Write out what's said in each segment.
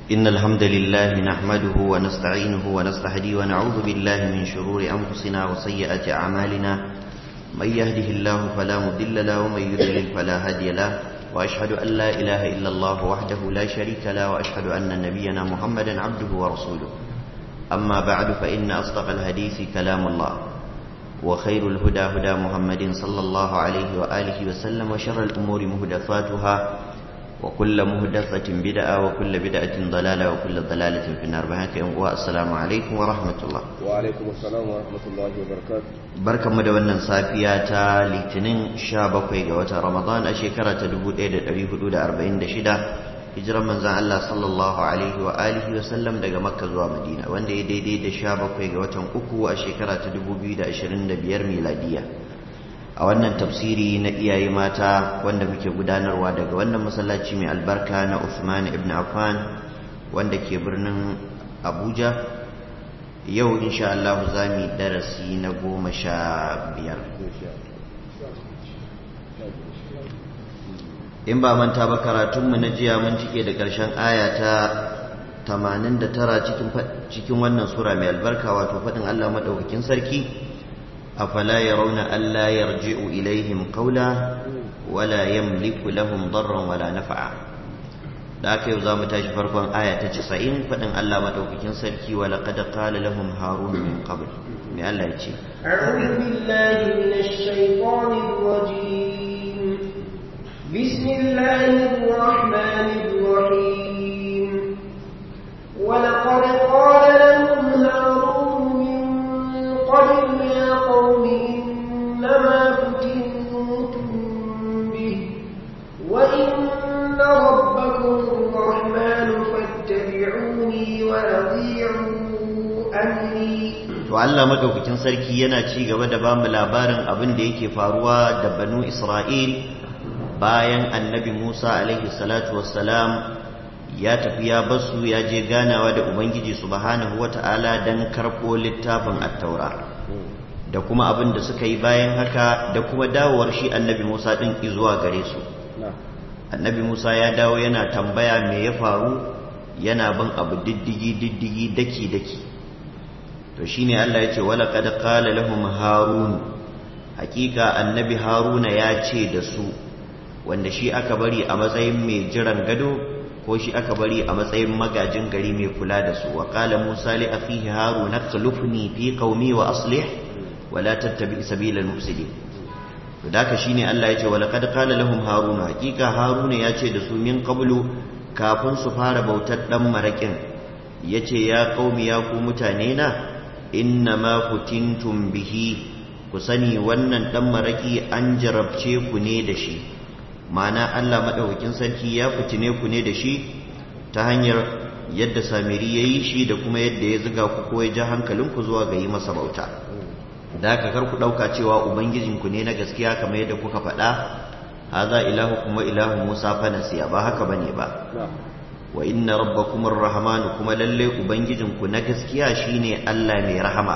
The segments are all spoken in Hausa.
إن الحمد لله نحمده ونستعينه ونستهديه ونعوذ بالله من شرور أنفسنا وسيئات أعمالنا من يهده الله فلا مضل له ومن يضلل فلا هادي له وأشهد أن لا إله إلا الله وحده لا شريك له وأشهد أن نبينا محمدا عبده ورسوله أما بعد فإن أصدق الحديث كلام الله وخير الهدى هدى محمد صلى الله عليه وآله وسلم وشر الأمور مهدفاتها وكل مهدفة بدعة وكل بدعة ضلالة وكل ضلالة في النار. السلام عليكم ورحمة الله. وعليكم السلام ورحمة الله وبركاته. بركة مدونة صافية لتنين شابك وتا رمضان أشكرة تدبود إيدة حدود 46 hijirar manzan Allah sallallahu alaihi wa alihi wa sallam daga Makka zuwa Madina wanda ya daidai da 17 ga watan uku a shekara ta 2025 miladiya. A wannan tafsiri na iyaye mata wanda muke gudanarwa daga wannan masallaci mai albarka na Uthman ibn Affan wanda ke birnin Abuja, yau insha Allah za mu darasi na 15. In ba manta ba karatunmu na jiya mun cike da ƙarshen aya ta 89 cikin wannan sura mai albarka, wato faɗin Allah madaukakin sarki, afala yarawna alla yarji'u ilaihim qawla wala yamliku lahum darran wala naf'a. da aka yau zamu tashi farkon aya ta 90 faɗin Allah madaukakin sarki, wa laqad qala lahum harun min qabl. mai Allah ya ce, a'udhu billahi minash shaitanir rajim. بسم الله الرحمن الرحيم. ولقد قال لهم هارون من قبل يا قوم إنما فتنتم به وإن ربكم الرحمن فاتبعوني وأطيعوا أمري. to Allah madaukakin sarki yana ci gaba da bamu labarin abin da yake faruwa da banu Isra'il bayan annabi Musa alaihi salatu wassalam ya tafi ya basu ya je ganawa da Ubangiji subhanahu wata'ala don karɓo littafin at-taura da kuma abin da suka yi bayan haka da kuma dawowar shi annabi Musa ɗin zuwa gare su. Annabi Musa ya dawo yana tambaya me ya faru, yana bin abu diddigi daki to shine Allah ya ce, wala qad qala lahum harun, hakika annabi Haruna ya ce da su, wanda shi aka bari a matsayin mai jiran gado ko shi aka bari a matsayin magajin gari mai kula da su. wa qala Musa li akhihi Harun akhlifni fi qaumi wa aslih wa la tattabi sabila al-mufsidin. to daka shine Allah yace, wa laqad qala lahum Harun, hakika Haruna ya ce da su min qablu, kafin su fara bautar dan marakin, yace ya qaumi, ya ku mutane na, inna ma futintum bihi, ku sani wannan dan maraki an jarabce ku ne da shi. ma'ana Allah madaukakin sarki ya fitine ku ne da shi ta hanyar yadda Samiri ya yi shi da kuma yadda ya ziga ku ko ya ja hankalinku zuwa ga yi masa bauta. da haka kar ku ɗauka cewa ubangijinku ne na gaskiya kamar yadda kuka faɗa, haza ilahu kuma ilahu Musa fa nasiya, ba haka bane ba. wa inna rabbakum ar-rahman, kuma lalle ubangijinku na gaskiya shine Allah mai rahama.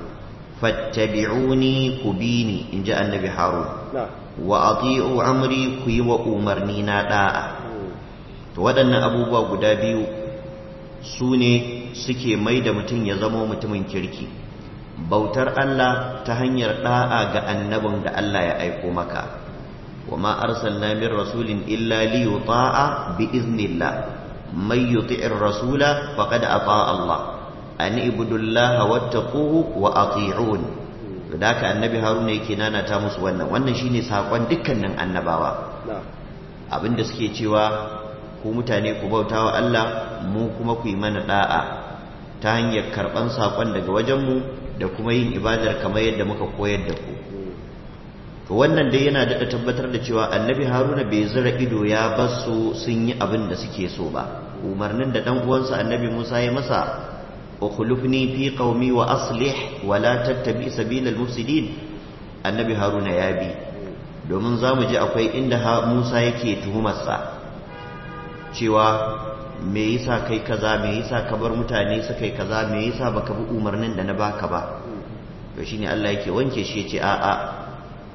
fattabi'uni, ku bini, inji annabi Harun. wa ati'u amri, ku yi wa umarni na da'a. to waɗannan abubuwa guda biyu su ne suke mai da mutum ya zama mutumin kirki. bautar Allah ta hanyar da'a ga annabin da Allah ya aiko maka. wa ma arsalna min rasulin illa li yuta'a bi iznillah, man yuti'ir rasula faqad ata'a Allah, an ibudullaha wattaquhu wa ati'un. da haka annabi Haruna yake nanata musu wannan shine sakon dukkanin annabawa. abinda suke cewa ku mutane ku bautawa Allah, mu kuma ku yi mana da'a ta hanyar karban sakon daga wajenmu da kuma yin ibadar kamar yadda muka koyar da ku. to wannan dai yana daɗa tabbatar da cewa annabi Haruna bai zira ido ya basu sun yi abin da suke so ba. umarnin da dan uwansa annabi Musa ya masa, ukhlifni fi qaumi wa aslih wa la tattabi sabila al-mufsidin, annabi Haruna ya bi. domin zamu ji akwai inda Musa yake tuhumarsa cewa me yasa kai kaza, me yasa ka bar mutane su kai kaza, me yasa baka bi umarnin da na baka ba. to shine Allah yake wanke shi, yace a'a,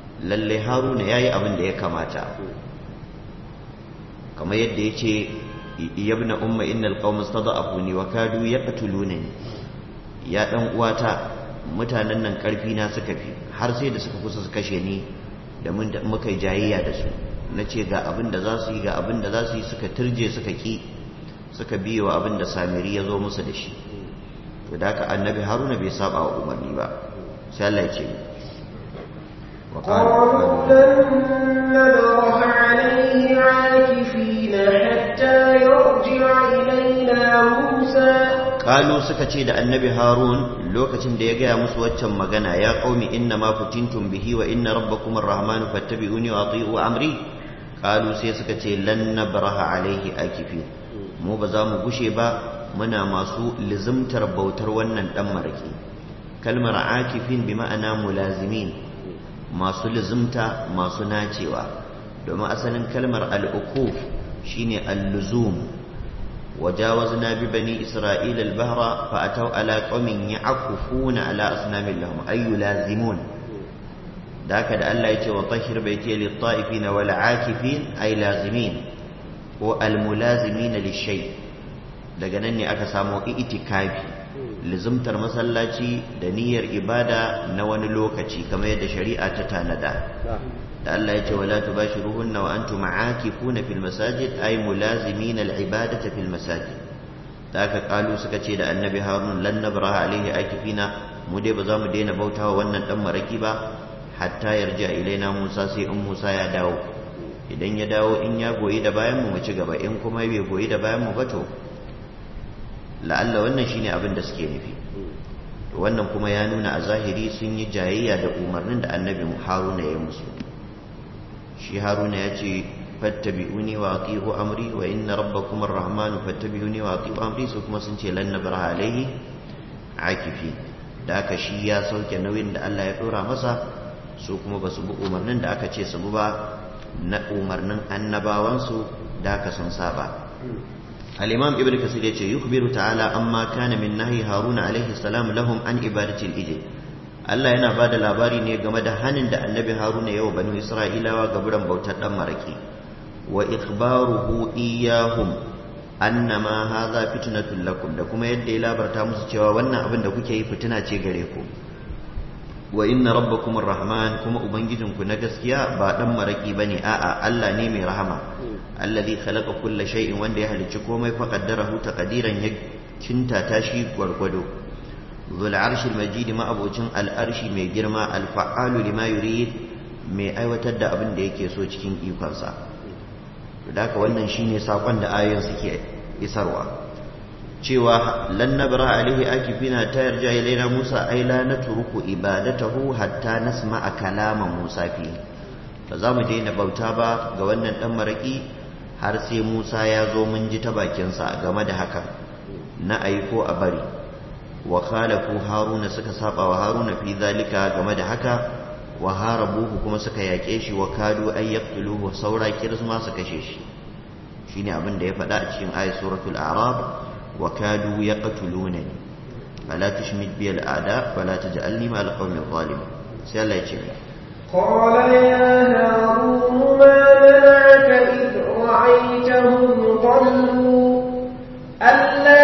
lalle Haruna yayi abin da ya kamata. kamar yadda yace yabna umma innal qauma istada'afuni wa kadu yaqtulunani, ya dan uwata mutanen nan karfi na suka fi har sai da suka kusa su kashe ni da muka yi jayayya da su, nace ga abin da za su yi ga abin da za su yi, suka turje suka ki suka biyo abin da Samiri ya zo musu da shi. to da haka annabi Haruna bai saba wa umarni ba. sai Allah ya ce قالوا لن نبرح عليه عاكفين حتى يرجع إلينا موسى. قالوا suka ce da annabi Harun lokacin da ya gaya musu waccan magana, ya qaumi inna ma futintum bihi wa inna rabbakum arrahmanu fattabi'uni wa ati'u amri. qalu sai suka ce lan nabraha alaihi akifin, mu ba za mu gushe ba muna masu lizimtar bautar wannan dan maraki. kalmar akifin bi ma'ana mulazimin, masu lizimta masu nacewa, domin asalin kalmar al'ukuf shine al-luzum. wajawazna bi bani isra'ila al-bahra fa ataw ala qaumin ya'kufuna ala asnamin lahum ay yulazimun. da haka da Allah yace wa tahhir baiti lit-ta'ifin wal 'akifin ay lazimin ko al-mulazimin lish-shay. daga nan ne aka samu itikafi, lizimtar masallaci da niyyar ibada na wani lokaci kamar yadda shari'a ta tanada. da Allah ya ce wala tubashiruhunna wa antum aakifuna fil masajid ay mulazimin al ibadata fil masajid. da aka kalu suka ce da annabi Harun lan nabraha alaihi akifina, mu dai ba za mu daina bautawa wannan dan maraki ba hatta yarja ilaina Musa, sai in Musa ya dawo. idan ya dawo in ya goyi da bayan mu ci gaba, in kuma bai goyi da bayan mu ba to la'alla wannan shine abin da suke nufi. wannan kuma ya nuna a zahiri sun yi jayayya da umarnin da annabi Haruna ya musu. shi Haruna ya ce fattabi'uni wa ati'u amri wa inna rabbakum arrahmanu fattabi'uni wa ati'u amri, su kuma sun ce lan nabraha alaihi akifi. da aka shi ya sauke nauyin da Allah ya dora masa, su kuma ba su bi umarnin da aka ce su bi ba na umarnin annabawansu, da aka sun saba. الإمام ابن كثير يخبر تعالى أما كان من نهي هارون عليه السلام لهم عن عبادة الإجل. Allah yana ba da labari ne game da hanin da annabi Haruna yawa banu Isra'ilawa ga buran bautar ɗan maraki, wa ikhbaruhu iyahum annama hadha fitnatun lakum, da kuma yadda ya labarta musu cewa wannan abin da kuke yi fitina ce gare ku. wa inna rabbakum arrahman, kuma ubangijinku na gaskiya ba ɗan maraki bane, a'a Allah ne mai rahama. alladhi khalaqa kulla shay'in, wanda ya halicci komai fa qaddarahu taqdiran, ya cinta tashi gwargwado. zul arshil majid, ma abocin al'arshi mai girma, al-fa'alu lima yurid, mai aiwatar da abin da yake so cikin ikonsa. to da haka wannan shine sakon da ayoyin suke isarwa, cewa lan nabra alaihi akifina ta yarja ilaina Musa ay la natruku ibadatahu hatta nasma'a kalama Musa fi, ba za mu daina bauta ba ga wannan dan maraki har sai Musa ya zo mun ji ta bakinsa game da hakan na aiko a bari. wa khalafu Haruna, suka saba wa Haruna fi zalika game da haka, wa harabuhu, kuma suka yake shi, wa kadu ay yaqtuluhu, saura kirsma su kashe shi. shine abin da ya faɗa a cikin ayat suratul a'raf, wa kadu yaqtulunani fala tushmit bi al-a'da fala taj'alni ma al-qawmi adh-dhalimin. sai Allah ya ce قال يا هارون ما منعك إذ رأيتهم ضلوا ألا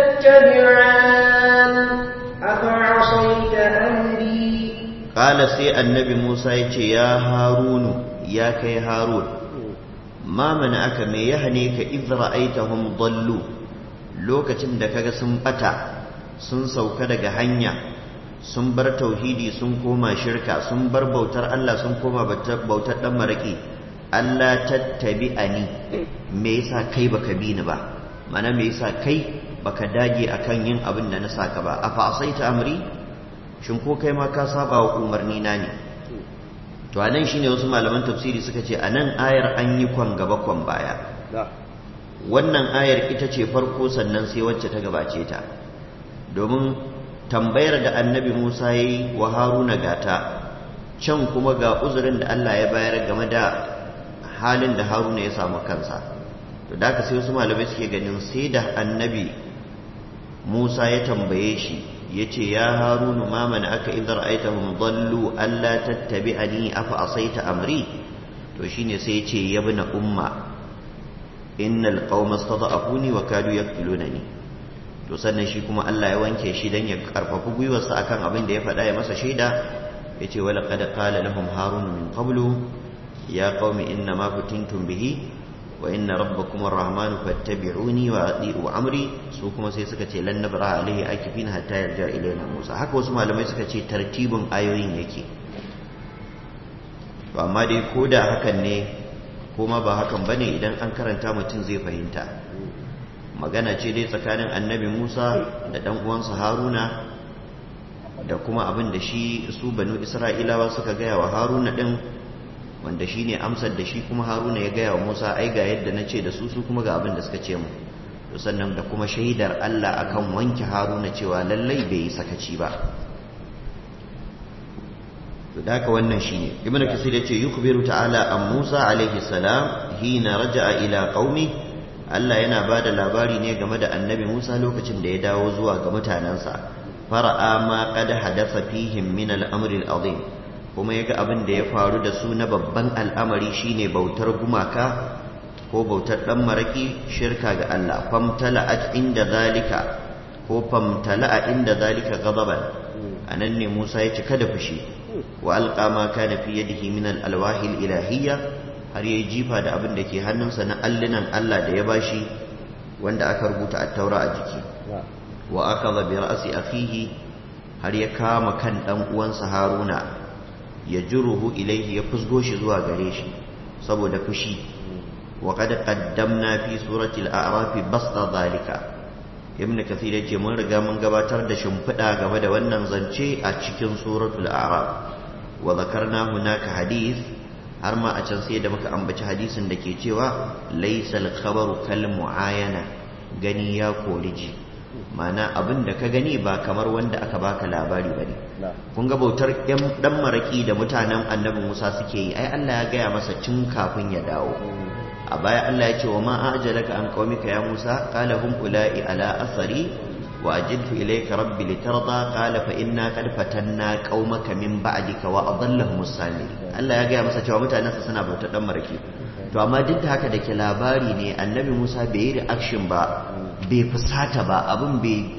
تتبعان أفعصيت أمري. قال سي النبي موسى يا هارون يا كي هارون ما منعك ما يهنيك إذ رأيتهم ضلوا lokacin da kaga sun bata sun sauka daga hanya, sun bar tauhidi sun koma shirka, sun bar bautar Allah sun koma bautar dan maraki. Allah tattabi'ani, me yasa kai baka bi ni ba, mana me yasa kai baka dage akan yin abin da na saka ba. afa asaita amri, shin ko kai ma ka saba wa umarni na ne? to anan shine wasu malaman tafsiri suka ce anan ayar an yi kwan gaba kwan baya. wannan ayar ita ce farko, sannan sai wacce ta gabace ta, domin tambayar da annabi Musa ya yi wa Haruna gata, can kuma ga uzurin da Allah ya bayar game da halin da Haruna ya samu kansa. to da ka sai wasu malamai suke ganin sai da annabi Musa ya tambaye shi ya ce ya Harunu ma mana aka idar aitahum dallu alla tattabi'ani afa asaita amri, to shine sai ya ce ya bina umma innal qauma istada'afuni wa kadu yaqtulunani. To sannan shi kuma Allah ya wanke shi dan ya karfafa gwiwarsa akan abin da ya faɗa ya masa shaida, yace wala qad qala lahum harun min qablu ya qaumi inna ma kuntum bihi wa inna rabbakum arrahmanu fattabi'uni wa ati'u amri. Su kuma sai suka ce lan nabra alaihi akifin hatta yarja ilaina Musa. Haka wasu malamai suka ce tartibin ayoyin yake. To amma dai ko da hakan ne ko ma ba hakan bane, idan an karanta mutum zai fahimta. Magana ce dai tsakanin annabi Musa da dan uwansa Haruna, da kuma abin da shi su banu Isra'ilawa suka gaya wa Haruna din, wanda shi ne amsar da shi kuma Haruna ya gaya wa Musa, ai ga yadda na ce da su kuma ga abin da suka ce mu. To sannan da kuma shaidar Allah akan wanke Haruna cewa lallai bai yi sakaci ba. To da haka wannan shine Ibn Kathir yace yukhbiru ta'ala an Musa alaihi salam hina raja'a ila qaumi. Allah yana bada labari ne game da annabi Musa lokacin da ya dawo zuwa ga mutanansa. Fara'a ma qad hadatha fihim min al-amri al-azim, kuma yaga abin da ya faru da su na babban al'amari shine bautar gumaka ko bautar dan maraki, shirka ga Allah. Famtala'at inda zalika ko famtala'a inda zalika ghadaban. Anan ne Musa ya cika da fushi. Wa alqa ma kana fi yadihi min al-alwahi al-ilahiyya, har yayi jifa da abin da ke hannunsa na allunan Allah da ya bashi, wanda aka rubuta at-taura a jiki. Wa akadha bi ra'si akhihi, har ya kama kan dan uwansa Haruna, ya juruhu ilaihi, ya fusgo shi zuwa gare shi saboda fushi. Wa qad qaddamna fi surati al-a'raf basta zalika. Ibn Kathir yace mun riga mun gabatar da shimfiɗa game da wannan zance a cikin suratul a'raf. Wa zakarna hunaka hadith, har ma a can sai da muka ambaci hadisin da ke cewa laysal khabaru kal mu'ayana, gani ya koriji. Mana abin da ka gani ba kamar wanda aka baka labari bane. Kun ga bautar dan maraki da mutanen annabi Musa suke yi, ai Allah ya gaya masa tun kafin ya dawo. A baya Allah ya ce wa ma ajalaka an qaumika ya Musa, qala hum ula'i ala athari wa ajiltu ilayka rabbi litarda, qala fa inna qad fatanna qaumaka min ba'dika wa adallahum as-samiri. Allah ya gaya masa cewa mutanensa suna bautar dan maraki. To amma duk da haka da ke labari ne, annabi Musa bai yi reaction ba, bai fusata ba, abin bai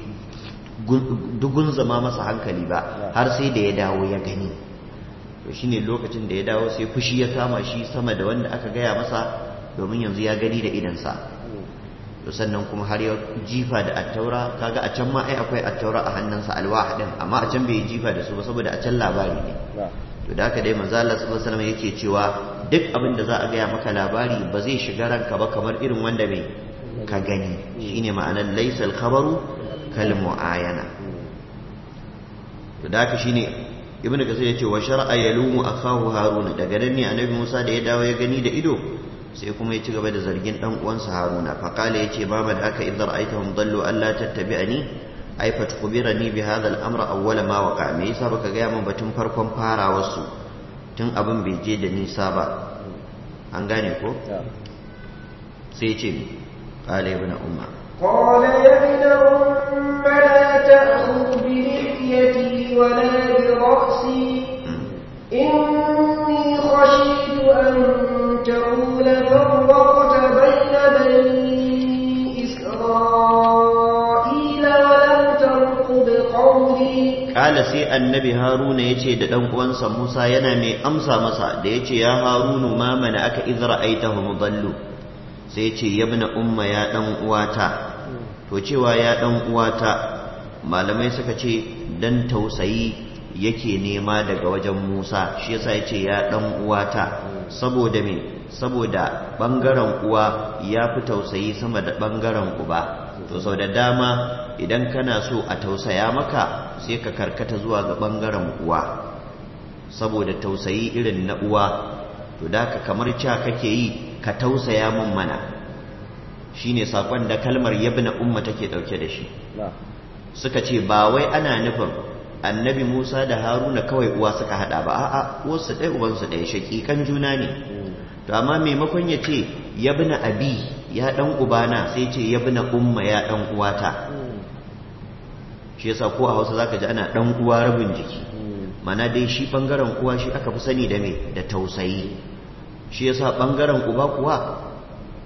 dugun zama masa hankali ba, har sai da ya dawo ya gani. To shine lokacin da ya dawo sai fushi ya kama shi sama da wanda aka gaya masa, domin yanzu ya gani da idansa. To sannan kuma har ya jifa da attaura. Kaga a can ma ai akwai attaura a hannunsa, alwah din, amma a can bai jifa da su ba saboda a can labari ne. To da haka dai manzo Allah sallallahu alaihi wasallam yake cewa duk abin da za a gaya maka labari ba zai shiga ranka ba kamar irin wanda mai ka gani. Shine ma'anar laysal khabaru kal mu'ayana. To da haka shine Ibn Kathir yace wa shar'a yalumu akahu Haruna. Daga nan ne annabi Musa da ya dawo ya gani da ido, sai kuma ya ci gaba da zargin dan uwansa Haruna. Fa qala yace ba ma da aka idza ra'aytahum dallu alla tattabi'ani ay fatukbirani bi hadha al-amr awwal ma waqa. Me yasa baka ga min batun farkon farawar su, tun abin bai je da nisa ba? An gane ko? sai ce qala ibn umma قال يا ابن أم لا تأخذ بلحيتي ولا برأسي إني خشيت أن تقول فرقت بين بني إسرائيل ولم ترقب قولي. قال سي النبي هارون يجي da dan uwansa Musa yana mai amsa masa da yace ya Harunu ma mana aka idra aitahum dallu, sai yace yabna umma ya dan uwata. To cewa ya dan uwata malamai suka ce dan tausayi yake nema daga wajen Musa, shi yasa yace ya dan uwata. Saboda me? Saboda bangaren uwa ya fi tausayi sama da bangaren uba. To sau da dama idan kana so a tausaya maka sai ka karkata zuwa ga bangaren uwa saboda tausayi irin na uwa. To da ka kamar cewa kake yi ka tausaya mun mana, shine sakon da kalmar yabna umma take dauke da shi. Suka ce ba wai ana nufin annabi Musa da Haruna kawai uwa suka hada ba, a'a uwarsu ɗaya ubansu ɗaya, shakikan juna ne. To amma maimakon ya ce yabna abi ya dan ubana, sai ce yabna umma ya dan uwata. Shi yasa ko a Hausa zaka ji ana dan uwa rabin jiki, mana dai shi bangaren uwa shi aka fi sani da me, da tausayi. Shi yasa bangaren uba kuwa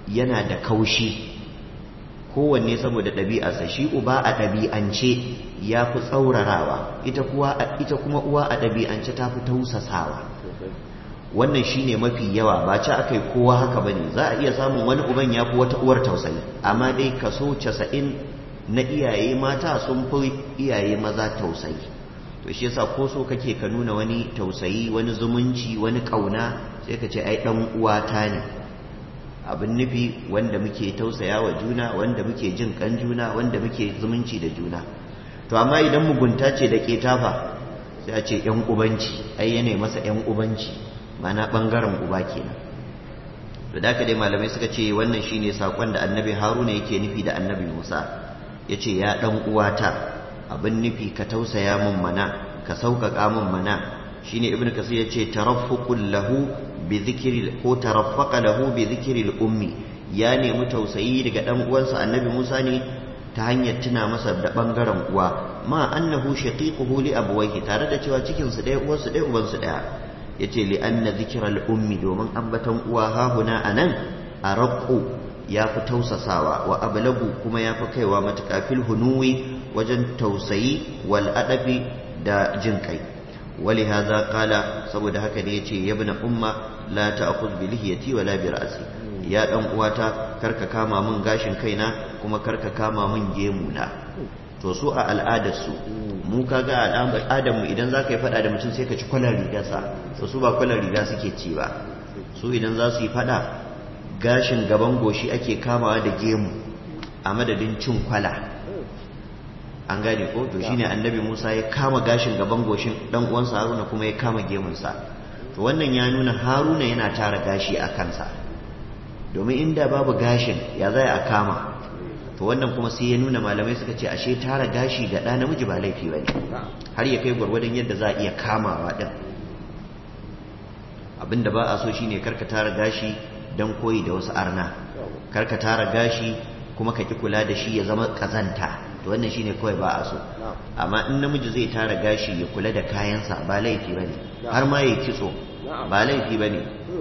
yana da kaushi kowanne saboda ɗabi'arsa. Shi uba a ɗabi'ance ya fi tsaurarawa, ita kuma uwa a ɗabi'ance ta fi tausasawa. wannan shine mafi yawa, ba ci akai kowa haka bane. Za a iya samun wani uban ya fi wata uwar tausayi, amma dai kaso 90 na iyaye mata sun fi iyaye maza tausayi. To shi yasa ko so kake ka nuna wani tausayi, wani zumunci, wani kauna, sai ka ce ai dan uwata ne. Abin nufi wanda muke tausaya wa juna, wanda muke jin kan juna, wanda muke zumunci da juna. To amma idan mugunta ce da ketafa, sai a ce yan ubanci, ai yana masa yan ubanci, mana bangaren uba kenan. To da dai malamai suka ce wannan shine sakon da annabi Haruna yake nufi da annabi Musa. Yace ya dan uwata, abin nufi ka tausaya min mana, ka sauƙaƙa min mana. Shine ibnu kasir yace taraffuqul lahu bi dhikri ko taraffaqa lahu bi dhikri al ummi, ya nemi tausayi daga dan uwansa annabi Musa ne ta hanyar tuna masa da bangaren uwa, ma annahu shaqiquhu li abawayhi, tare da cewa cikin su ɗaya uwarsu ɗaya uban su ɗaya. Yace li anna dhikra al ummi, domin ambatan uwa hahuna anan araqu ya fi tausasawa, wa ablagu kuma ya fi kaiwa matuƙa fil hunuwi wajen tausayi wal adabi da jin kai. Wali haza kala, saboda haka ne yace ya ibn umma la ta'khudh bi lihiyati wala bi ra'si, ya dan uwata karka kama min gashin kaina kuma karka kama min gemuna. To su a al'adarsu, mu kaga al'adar mu idan zaka yi fada da mutum sai ka ci kwalar rigarsa, to su ba kwalar riga suke ci ba. Su idan za su yi fada, gashin gaban goshi ake kamawa da gemu a madadin cin kwala. An gane ko? To shine annabi Musa ya kama gashin gaban goshin dan uwansa Haruna kuma ya kama gemunsa. To wannan ya nuna Haruna yana tara gashi a kansa, domin inda babu gashin ya zai a kama. To wannan kuma sai ya nuna, malamai suka ce ashe tara gashi ga ɗa namiji ba laifi bane, har ya kai gwargwadon yadda za a iya kamawa din. Abinda ba a so shine karka tara gashi dan koyi da wasu arna, karka tara gashi kuma ka ki kula da shi ya zama kazanta. To wannan shine kawai ba a so. Amma in namiji zai tara gashi ya kula da kayansa ba laifi bane, har ma yayi kitso ba laifi bane.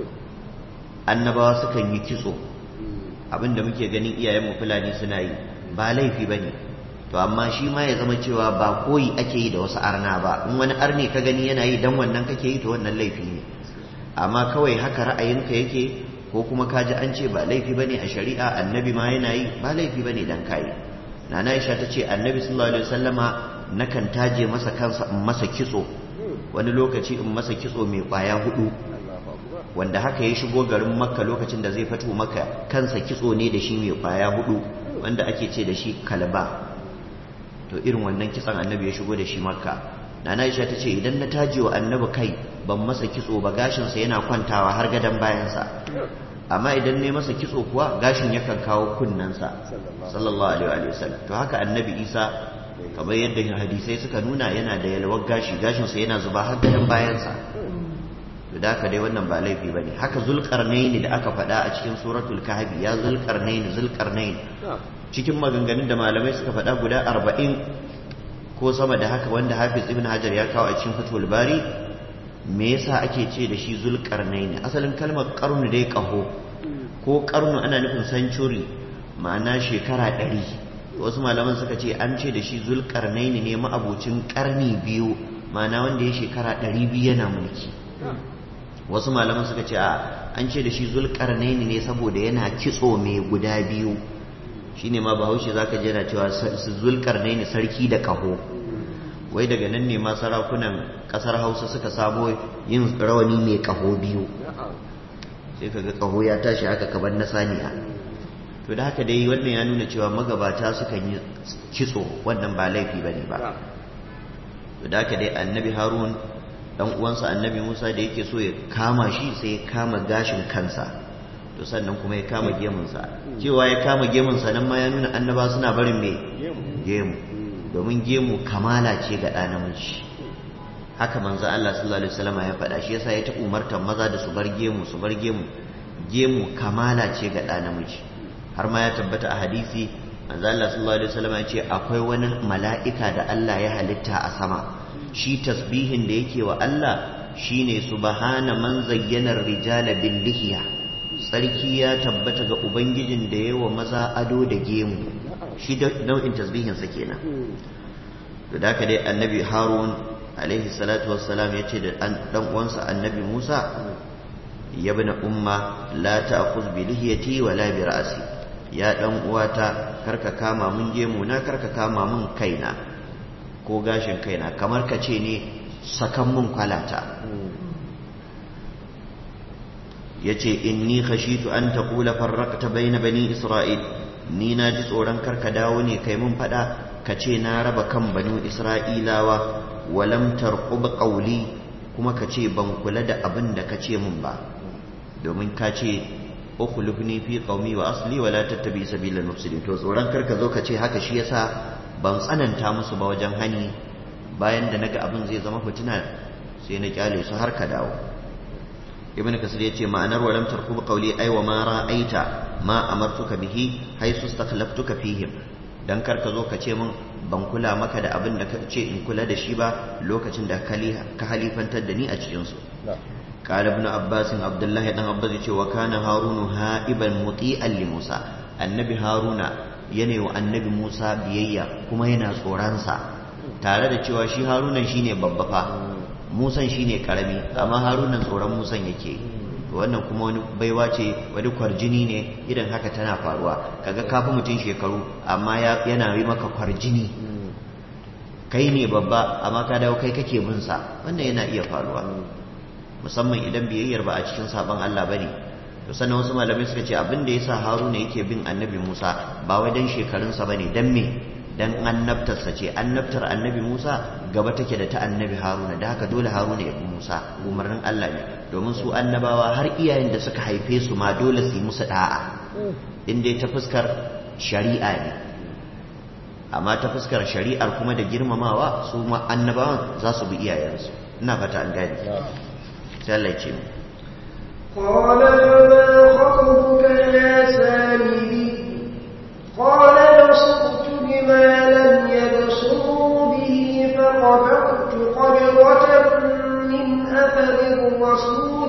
Annabawa sukan yi kitso, abinda muke ganin iyayenmu Fulani suna yi ba laifi bane. To amma shi ma ya zama cewa ba koyi ake yi da wasu arna ba. In wani arne ka gani yana yi dan wannan kake yi, to wannan laifi ne. Amma kawai haka ra'ayinka yake, ko kuma kaji an ce ba laifi bane a shari'a, annabi ma yana yi, ba laifi bane dan kai. Nana Aisha ta ce annabi sallallahu alaihi wasallama nakan taje masa kansa in masa kitso, wani lokaci in masa kitso mai kwaya 4, wanda haka ya shigo garin Makka lokacin da zai fito Makka, kansa kitso ne da shi mai kwaya 4 wanda ake ce da shi kalba. To irin wannan kitson annabi ya shigo da shi Makka. Nana Aisha ta ce idan na taje wa annabi kai ban masa kitso ba, gashinsa yana kwantawa har gadan bayansa. Amma idan ne masa kitso kuwa gashin yakan kawo kunnensa sallallahu alaihi wa sallam. To haka annabi Isa, kamar yadda hadisai suka nuna, yana da yalwar gashi, gashinsa yana zuba har gadan bayansa. To da haka dai wannan ba laifi bane. Haka Zulqarnaini da aka faɗa a cikin suratul Kahfi, ya Zulqarnaini, cikin maganganun da malamai suka faɗa guda 40 ko sama da haka, wanda Hafiz Ibn Hajar ya kawo a cikin Fathul Bari. Me yasa ake ce da shi Zulqarnaini? Asalin kalmar qarnu dai kaho, ko qarnu ana nufin century, ma'ana shekara 100. Wasu malaman suka ce an ce da shi Zulqarnaini ne ma'abucin karni 2, ma'ana wanda ya shekara 200 yana mulki. Wasu malaman suka ce an ce da shi Zulqarnaini ne saboda yana kitso mai guda 2. Shine ma Bahaushe zaka ji yana cewa Zulqarnaini sarki da kaho. Wai daga nan ne ma sarakunan kasar Hausa suka samo yin rawani mai kaho 2, sai kaga kaho ya tashi haka kaban na saniya. To da haka dai wannan ya nuna cewa magabata sukan yi kitso, wannan ba laifi bane ba. To da haka dai annabi Harun dan uwansa annabi Musa da yake so ya kama shi, sai ya kama gashin kansa, to sannan kuma ya kama gemunsa. Cewa ya kama gemunsa nan ma ya nuna annaba suna barin me gemu, domin gemu kamala ce ga ɗa namiji. Haka manzo Allah sallallahu alaihi wasallam ya faɗa, shi yasa ya ta umartar maza da su bar gemu, gemu kamala ce ga ɗa namiji. Har ma ya tabbata a hadisi, manzo Allah sallallahu alaihi wasallam ya ce akwai wani mala'ika da Allah ya halitta a sama, shi tasbihin da yake wa Allah shine subhana man zayyana ar-rijala bil lihiya, tsarki ya tabbata ga ubangijin da yawa maza ado da gemu shi da nau'in tasbihin sa kenan to da haka dai annabi Harun alaihi salatu wassalam yace da dan uwansa annabi Musa ya ibn umma la ta'khudh bi lihiyati wala bi ra'si ya dan uwata karka kama mun gemu na karka kama mun kaina ko gashin kaina kamar ka ce ne sakan mun kwalata yace inni khashitu an taqula farraqta bayna bani isra'il ni na ji tsoron karka dawo ne kai mun fada ka ce na raba kan banu isra'ilawa walam tarqub qawli kuma ka ce ban kula da abin da ka ce mun ba domin ka ce ukhlifni fi qaumi wa asli wala tattabi sabilal mufsidin to tsoron karka zo ka ce haka shi yasa ban tsananta musu ba wajen hani bayan da naga abin zai zama fitina sai na kyale su har ka dawo ibn kasir yace ma'anar wa lam tarqub qawli ay wa ma ra'aita ma amartuka bihi haythu istakhlaftuka fihim dan karka zo ka ce min ban kula maka da abin da ka ce in kula da shi ba lokacin da ka halifantar da ni a cikin su قال ابن عباس عبد الله بن عباس yace wa kana harunu haiban muti'an li Musa annabi haruna yana wa annabi Musa biyayya kuma yana tsoron sa tare da cewa shi harunan shine babba fa Musan shine karami amma harunan tsoron Musan yake to wannan kuma wani baiwa ce wani kwarjini ne idan haka tana faruwa kaga kafi mutun shekaru amma yana yi maka kwarjini kai ne babba amma ka dawo kai kake bin sa wannan yana iya faruwa musamman idan biyayyar ba a cikin saban Allah bane to sannan wasu malamai suka ce abin da yasa Haruna yake bin Annabi Musa ba wai dan shekarun sa bane dan me dan annabtar sa ce annabtar Annabi Musa gaba take da ta Annabi Haruna da haka dole Haruna ya bi Musa umarnin Allah ne domin su annabawa har iyayen da suka haife su ma dole su yi musu da'a in dai ta fuskar shari'a ne amma ta fuskar shari'ar kuma da girmamawa su ma annabawan za su bi iyayensu ina fata an gane سلتي قال فما خطبك يا سامري قال بصرت بما لم يبصروا به فقبضت قبضة من أثر الرسول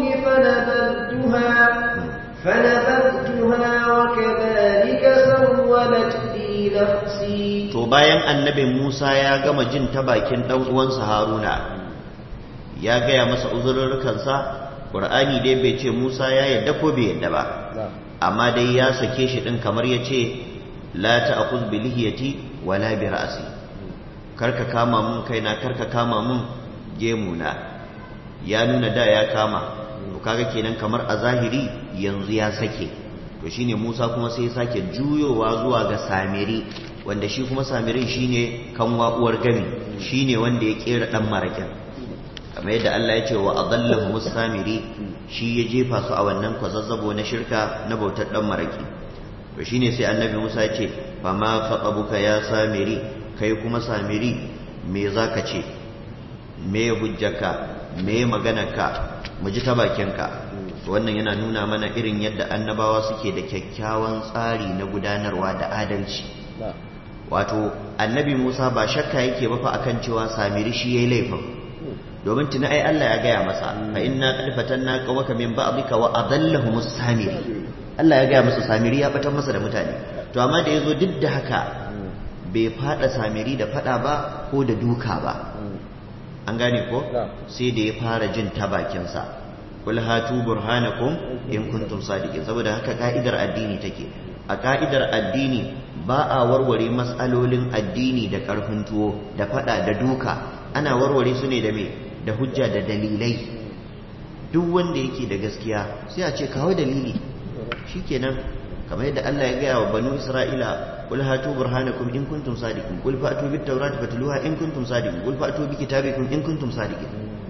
فنبذتها وكذلك سولت لي نفسي to bayan annabi Musa ya gama jin ta bakin dan uwansa Haruna ya gaya masa uzurrukansa ƙur'ani dai bai ce Musa ya yadda ko bai yadda ba amma dai ya sake shi din kamar yace la ta'khudh bi lihiyati wala bi ra'si karka kama mun kaina karka kama mun gemuna ya nuna da ya kama to kaga kenan kamar a zahiri yanzu ya sake to shine Musa kuma sai ya sake juyowa zuwa ga Samiri wanda shi kuma Samirin shine kanwa uwar gami shine wanda ya kera dan marakin kamar yadda Allah ya ce wa adallahu musamiri shi ya jefa su a wannan kwazazzabo na shirka na bautar dan maraki to shine sai annabi Musa ya ce fa ma faqabuka ya samiri kai kuma samiri me zaka ce me hujjaka me maganarka mu ji ta bakinka wannan yana nuna mana irin yadda annabawa suke da kyakkyawan tsari na gudanarwa da adalci wato annabi Musa ba shakka yake ba fa akan cewa samiri shi yayi laifin domin tuni ai Allah ya gaya masa fa inna qad fatanna qawmaka min ba'dika wa adallahumus samiri Allah ya gaya masa samiri ya batar masa da mutane to amma da yazo duk da haka bai fada samiri da fada ba ko da duka ba an gane ko sai da ya fara jin ta bakin sa kul hatu burhanakum in kuntum sadiqin saboda haka ka'idar addini take a ka'idar addini ba a warware mas'alolin addini da karfin tuwo da fada da duka ana warware su ne da me da hujja da dalilai duk wanda yake da gaskiya sai a ce kawo dalili shikenan kamar yadda Allah ya gaya wa banu Isra'ila qul hatu burhanakum in kuntum sadiqin qul fa'tu bit tawrati fatluha in kuntum sadiqin qul fa'tu bi kitabikum in kuntum sadiqin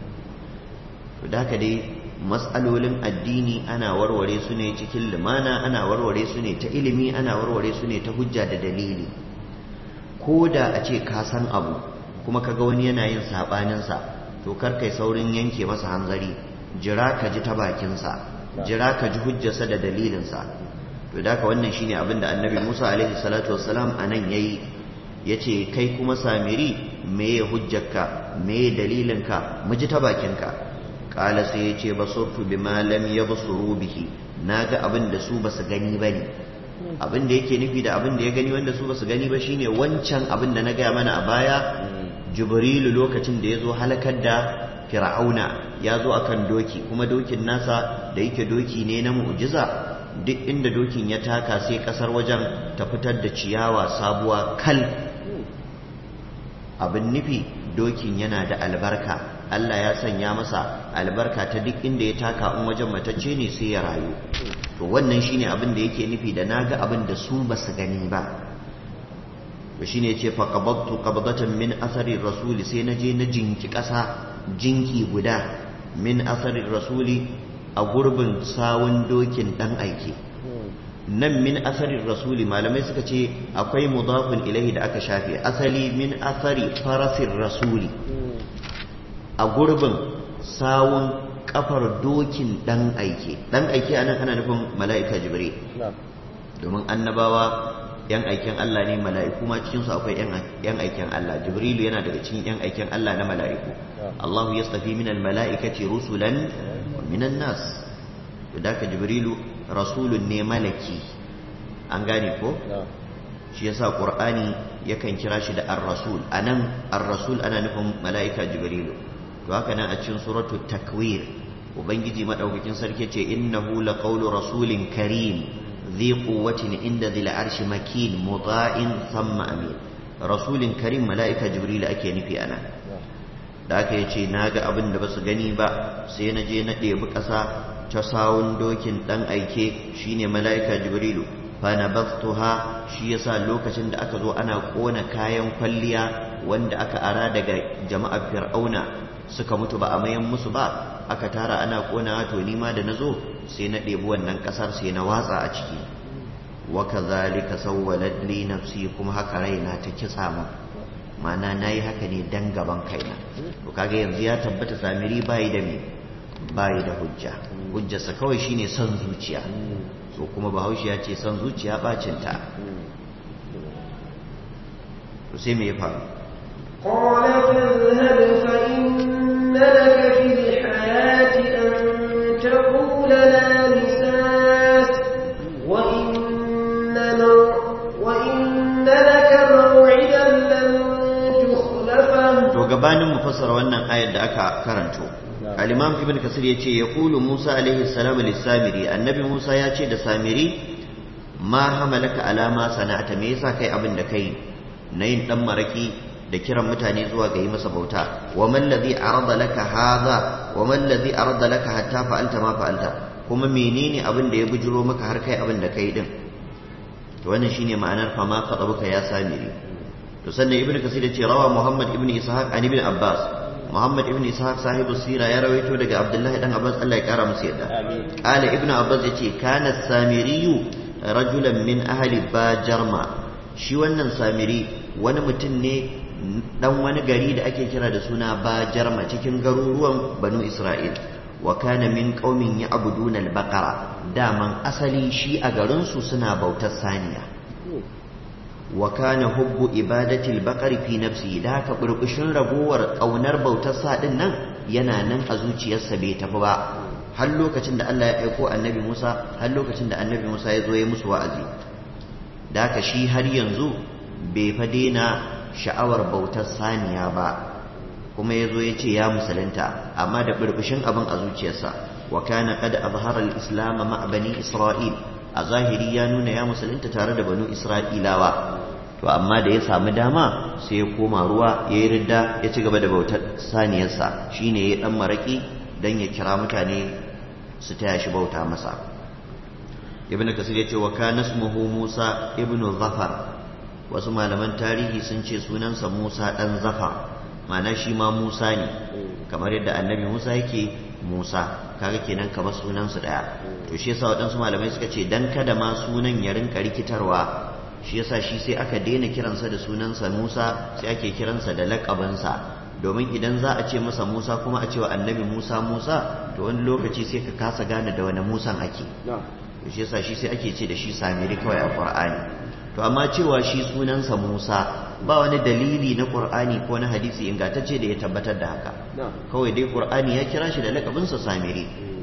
to da haka dai mas'alolin addini ana warware su ne cikin lumana ana warware su ne ta ilimi ana warware su ne ta hujja da dalili ko da a ce ka san abu kuma kaga wani yana yin sabaninsa to kar kai saurin yanke masa hanzari jira ka ji ta bakinsa jira ka ji hujjarsa da dalilinsa to da ka wannan shine abin da annabi Musa alaihi salatu wassalam anan yayi yace kai kuma samiri meye hujjarka meye dalilinka mu ji ta bakinka kala sai yace basurtu bima lam yabsuru bihi naga abin da su basu gani bane abin da yake nufi da abin da ya gani wanda su basu gani ba shine wancan abin da na gaya mana a baya Jibrilu lokacin da ya zo halakar da Fir'auna ya zo akan doki kuma dokin nasa da yake doki ne na mu'jiza duk inda dokin ya taka sai kasar wajen ta fitar da ciyawa sabuwa kal abin nufi dokin yana da albarka Allah ya sanya masa albarka ta duk inda ya taka in wajen matacce ne sai ya rayu to wannan shine abin da yake nufi da naga abin da su basu gani ba shine yace fa qabadtu qabdatan min athari rasuli sai naje na jinki kasa jinki guda min athari rasuli a gurbin sawun dokin dan aike nan min asarin rasuli malamai suka ce akwai mudafun ilahi da aka shafe asali min asari farasin rasuli a gurbin sawun kafar dokin dan aike anan ana nufin mala'ika jibril domin annabawa yan aiken Allah ne mala'iku ma cikinsu akwai yan aiken Allah jibrilu yana daga cikin yan aiken Allah na mala'iku Allahu yastafi minal mala'ikati rusulan wa minan nas da ka jibrilu rasulun ne malaki an gane ko shi yasa qur'ani yakan kira shi da ar-rasul anan ar-rasul ana nufin mala'ika jibrilu to haka nan a cikin suratul takwir ubangiji madaukakin sarki ce innahu laqawlu rasulin karim ذي قوة عند ذي العرش مكين مطاع ثم أمين رسول كريم ملائكة جبريل أكيني في أنا da aka yace naga abin da basu gani ba sai na je na ɗebi ƙasa ta sawun dokin ɗan aike shine mala'ika jibrilu fa nabathtuha shi yasa lokacin da aka zo ana ƙona kayan kwalliya wanda aka ara daga jama'ar fir'auna suka mutu ba a mayan musu ba aka tara ana ƙonawa to nima da nazo sai na ɗebi wannan ƙasar sai na watsa a ciki wa kadhalika sawwalat li nafsi kuma haka raina ta kitsa min ma'ana nayi haka ne dan gaban kaina to kaga yanzu ya tabbata samiri bai da me bai da hujja hujjarsa kawai shine son zuciya so kuma bahaushe ya ce son zuciya bacin ta to sai me ya faru qala fadhhab fa inna laka fil hayati an taqula la misas wa inna laka maw'idan lan gabanin mu fassara wannan ayar da aka karanto al-imam ibn kasir yace yaqulu musa alaihi salam lis-samiri annabi musa ya ce da samiri ma hamalaka ala ma sana'ta me yasa kai abin da kai nayin dan maraki da kiran mutane zuwa ga yi masa bauta wa man ladhi arada laka hadha wa man ladhi arada laka hatta fa'alta ma fa'alta kuma menene abin da ya bujiro maka har kai abin da kai din to wannan shine ma'anar fa ma qadabuka ya samiri to sannan ibnu kasir ya ce rawa muhammad ibnu ishaq an ibn abbas muhammad ibnu ishaq sahibu sira ya rawaito daga abdullahi dan abbas Allah ya kara masa yadda qala ibnu abbas yace kana samiriyu rajulan min ahli bajarma shi wannan samiri wani mutum ne dan wani gari da ake kira da suna bajarma cikin garuruwan banu isra'il wa kana min qaumin ya'buduna al-baqara daman asali shi a garin su suna bautar saniya wa kana hubbu ibadati al-baqari fi nafsihi da haka burbushin ragowar kaunar bautar sa din nan yana nan a zuciyarsa bai tafi ba har lokacin da Allah ya aiko annabi Musa har lokacin da annabi Musa ya zo ya musu wa'azi da haka shi har yanzu bai fa daina sha'awar bautar saniya ba kuma ya zo ya ce ya musulunta amma da burbushin abin a zuciyarsa wa kana qad azhara al-islam ma bani isra'il a zahiri ya nuna ya musulunta tare da banu isra'ilawa to amma da ya samu dama sai ya koma ruwa ya yi ridda ya ci gaba da bautar saniyarsa shine ya dan maraki dan ya kira mutane su taya shi bauta masa ibnu kasir ya ce wa kana ismuhu musa ibnu zafar wasu malaman tarihi sun ce sunansa musa dan zafar ma'ana shi ma musa ne kamar yadda annabi musa yake musa kaga kenan kamar sunansu daya to shi yasa waɗansu malamai suka ce dan kada ma sunan ya rinka rikitarwa shi yasa shi sai aka daina kiransa da sunansa Musa sai ake kiransa da laƙabinsa domin idan za a ce masa Musa kuma a ce wa annabi Musa Musa to wani lokaci sai ka kasa gane da wani Musan ake to shi yasa shi sai ake ce da shi Samiri kawai a Qur'ani to amma cewa shi sunansa Musa ba wani dalili na Qur'ani ko na hadisi ingantacce da ya tabbatar da haka kawai dai Qur'ani ya kira shi da laƙabinsa Samiri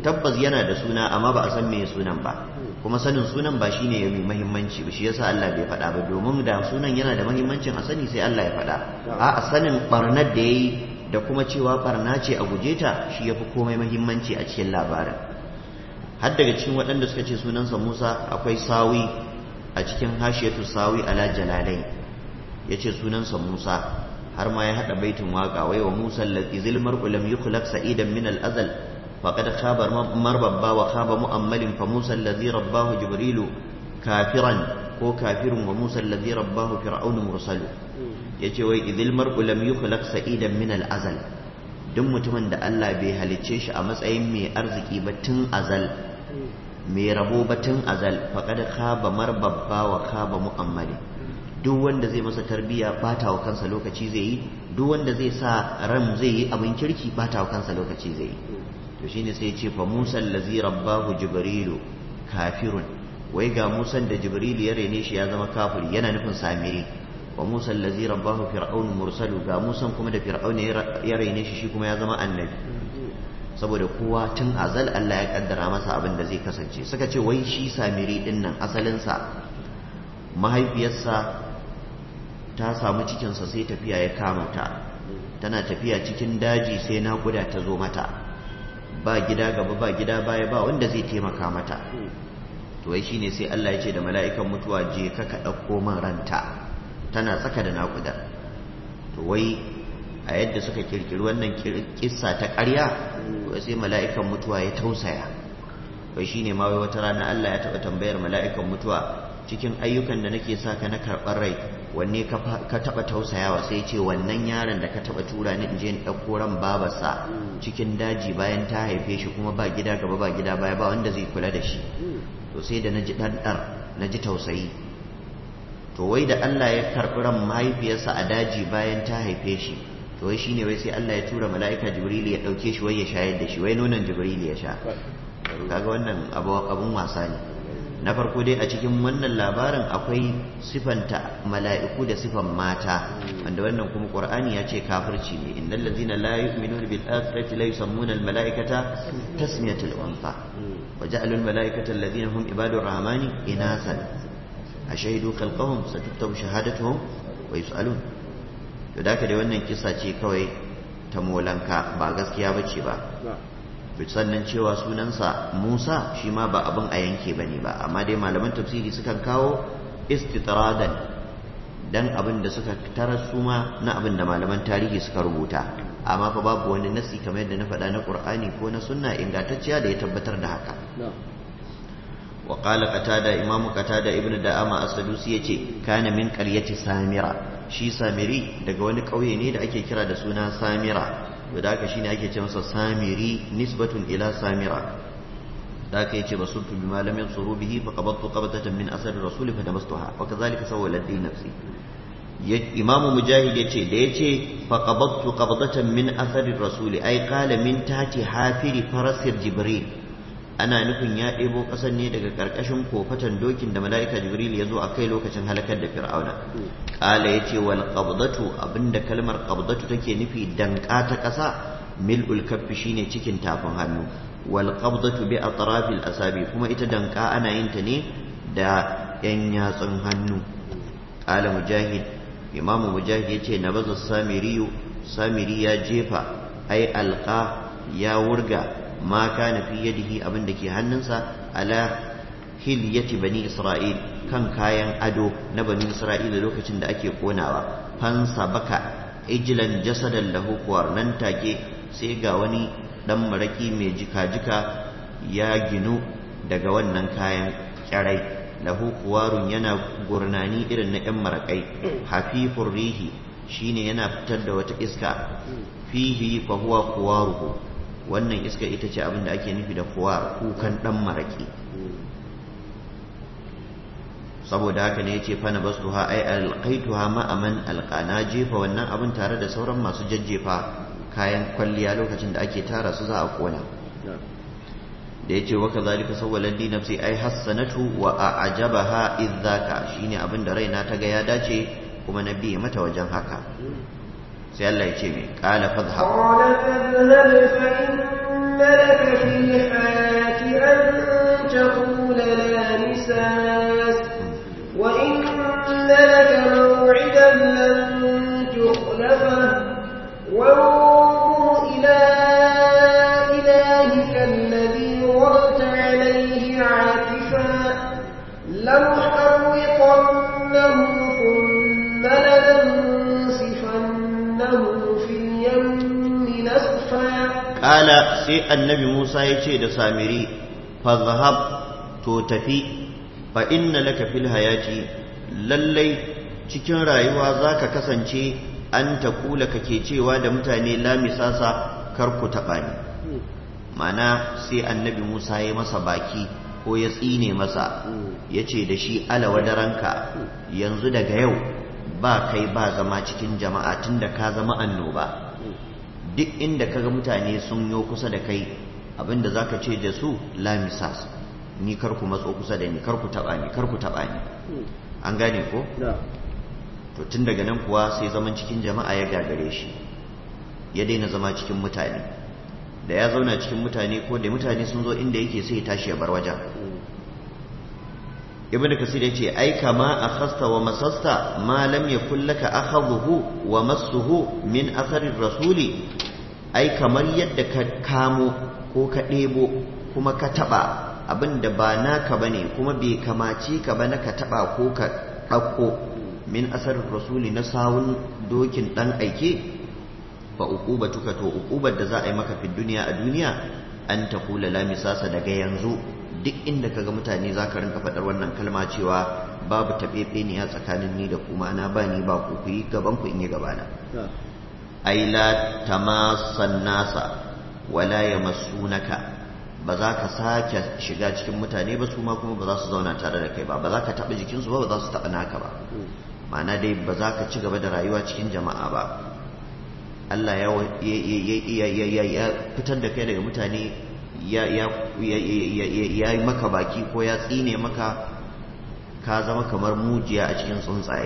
tabbas yana da suna amma ba a san me sunan ba, kuma sanin sunan ba shine ya mai muhimmanci ba, shi yasa Allah bai faɗa ba, domin da sunan yana da muhimmancin a sani sai Allah ya faɗa. A sanin barnar da yayi da kuma cewa barna ce a guje ta shi yafi komai muhimmanci a cikin labarin. Har daga cikin waɗanda suka ce sunansa Musa akwai Sawi a cikin hashiyatu Sawi ala Jalalai, yace sunansa Musa, har ma ya hada baitin waka wai wa Musa allazi zil mar'u lam yukhlaq sa'idan min al-azal faqad khaba marbabba wa khaba mu'ammalin fa Musa allazi rabbahu jibrilu kafiran ko kafirun wa Musa allazi rabbahu fir'aun mursalu. Yace wai idil mar'u lam yukhlaq sa'idan min al-azal, duk mutumin da Allah bai halicce shi a matsayin mai arziki ba tun azal, mai rabo ba tun azal, faqad khaba marbabba wa khaba mu'ammalin. Duk wanda zai masa tarbiya bata wa kansa lokaci zai yi, duk wanda zai sa ran zai yi abin kirki bata wa kansa lokaci zai yi. To shine sai ya ce fa Musa allazi rabbahu jibrilu kafirun, wai ga Musa da Jibril ya rene shi ya zama kafiri, yana nufin Samiri. Wa Musa allazi rabbahu fir'aun mursalu, ga Musa kuma da fir'aun ya rene shi kuma ya zama annabi. Saboda kowa tun azal Allah ya kaddara masa abin da zai kasance. Suka ce wai shi Samiri din nan asalinsa mahaifiyarsa ta samu cikinsa sai tafiya ya kama ta, tana tafiya cikin daji sai naƙuda ta zo mata, ba gida gaba ba gida baya ba wanda zai taimaka mata. To wai shine sai Allah ya ce da mala'ikan mutuwa je ka ɗauko man ranta, tana tsaka da naƙuda. To wai a yadda suka kirkiri wannan kissa ta ƙarya, wai sai mala'ikan mutuwa ya tausaya. Wai shine ma wai wata rana Allah ya taɓa tambayar mala'ikan mutuwa, cikin ayyukan da nake sa ka na karɓar rai wanne ka taɓa tausayawa? Sai ce wannan yaron da ka taɓa tura ni in je in ɗauko ran babarsa cikin daji bayan ta haife shi, kuma ba gida gaba ba gida baya ba wanda zai kula da shi. To sai da naji ɗanɗar naji tausayi. To wai da Allah ya karɓi ran mahaifiyarsa a daji bayan ta haife shi, to wai shine wai sai Allah ya tura mala'ika Jibril ya ɗauke shi wai ya shayar da shi, wai nonon Jibril ya sha. Kaga wannan abun wasa ne. Na farko dai a cikin wannan labarin akwai sifanta mala'iku da sifan mata, wanda wannan kuma Qur'ani ya ce kafirci ne. Innal ladzina la yu'minuna bil akhirati la yusammuna al mala'ikata tasmiyatul unsa wa ja'alul mala'ikata alladhina hum ibadur rahmani inasan ashhadu khalqahum satuktabu shahadatuhum wa yus'alun. To da ka dai wannan kissa ce kawai ta molanka, ba gaskiya bace ba. Sannan cewa sunansa Musa shi ma ba abin a yanke bane ba, amma dai malaman tafsiri sukan kawo istitradan dan abin da suka tarar su ma na abin da malaman tarihi suka rubuta, amma fa babu wani nasi kamar yadda na faɗa na Qur'ani ko na sunna ingantacciya da ya tabbatar da haka. Wa qala qatada, imamu qatada ibnu da'ama as-sadusi yace kana min qaryati Samira, shi Samiri daga wani kauye ne da ake kira da suna Samira, da haka shine ake ce masa Samiri nisbatun ila Samira. Da haka yace basultu bima lam yansuru bihi fa qabattu qabdatan min asar rasul fa damastuha wa kadhalika sawwalat li nafsi. Imamu Mujahid yace da yace fa qabattu qabdatan min asar rasul ay qala min tati hafiri farasir Jibril, ana nufin ya ɗebo ƙasar ne daga ƙarƙashin kofatan dokin da mala'ika Jibril ya zo a kai lokacin halakar da Fir'auna. Ƙala ya ce wal qabdatu, abinda kalmar qabdatu take nufi danƙa ta ƙasa, mil'ul kaffi shine cikin tafin hannu, wal qabdatu bi atrafil asabi, kuma ita danƙa ana yin ta ne da ƴan yatsun hannu. Ƙala Mujahid, Imamu Mujahid ya ce nabaza Samiri ya jefa, ai alqa ya wurga ma kana fi yadihi, abin da ke hannunsa, ala hilyati bani Isra'il, kan kayan ado na bani Isra'ila lokacin da ake konawa. Fansa baka ijlan jasadan lahu kuwar, nan take sai ga wani dan maraki mai jika-jika ya ginu daga wannan kayan kyarai, lahu kuwarun yana gurnani irin na yan marakai, hafifur rihi shine yana fitar da wata iska, fihi fa huwa kuwaruhu, wannan iska ita ce abin da ake nufi da kuwar, kukan dan maraki. Saboda haka ne yace fa nabastuha ay alqaituha ma aman alqana, jefa wannan abin tare da sauran masu jajjefa kayan kwalliya lokacin da ake tara su za a kona. Da yace wa kadhalika sawwalat li nafsi ay hassanatu wa a'jabaha idzaka, shine abin da raina ta ga ya dace kuma na biye mata wajen haka. sai Allah ya ce mai qala fadhhab qala fadhhab fa لك في الحياة أن تقول لا مساس وإن لك موعدا لن تخلفه وانظر إلى إلهك الذي ظلت عليه عاكفا لنحرقنه ثم لننسفنه في اليم نسفا قال سي النبي موسى يجي da samiri fadhhab to tafi fa inna laka fil hayati lallai cikin rayuwa zaka kasance an takula kake cewa da mutane la misasa kar ku taba ni mana sai annabi Musa ya masa baki ko ya tsine masa yace da shi ala wadaranka yanzu daga yau ba kai ba zama cikin jama'a tunda ka zama annoba duk inda kaga mutane sun yo kusa da kai abinda zaka ce da su la misas ni kar ku matso kusa da ni kar ku taba ni kar ku taba ni an gane ko to tun daga nan kuwa sai zaman cikin jama'a ya gagare shi ya daina zama cikin mutane da ya zauna cikin mutane ko da mutane sun zo inda yake sai ya tashi ya bar wajen ibnu kasir yace ai kama akhasta wa masasta ma lam yakul laka akhadhuhu wa massuhu min athari rasuli ai kamar yadda ka kamo ko ka ɗebo kuma ka taɓa abinda ba naka bane kuma bai kamace ka ba na ka taɓa ko ka ɗauko min asarin rasuli na sawun dokin ɗan aike fa uqubatuka to uqubar da za a yi maka fi duniya a duniya an taqula la misasa daga yanzu duk inda kaga mutane zaka rinka faɗar wannan kalma cewa babu taɓeɓeniya tsakanin ni da kuma na ba ni ba ku yi gaban ku in yi gabana ai la tamassan nasa wala yamassunaka ba za ka sake shiga cikin mutane ba su ma kuma ba za su zauna tare da kai ba ba za ka taɓa jikinsu ba ba za su taɓa naka ba ma'ana dai ba za ka ci gaba da rayuwa cikin jama'a ba Allah ya fitar da kai daga mutane ya yi maka baki ko ya tsine maka ka zama kamar mujiya a cikin tsuntsaye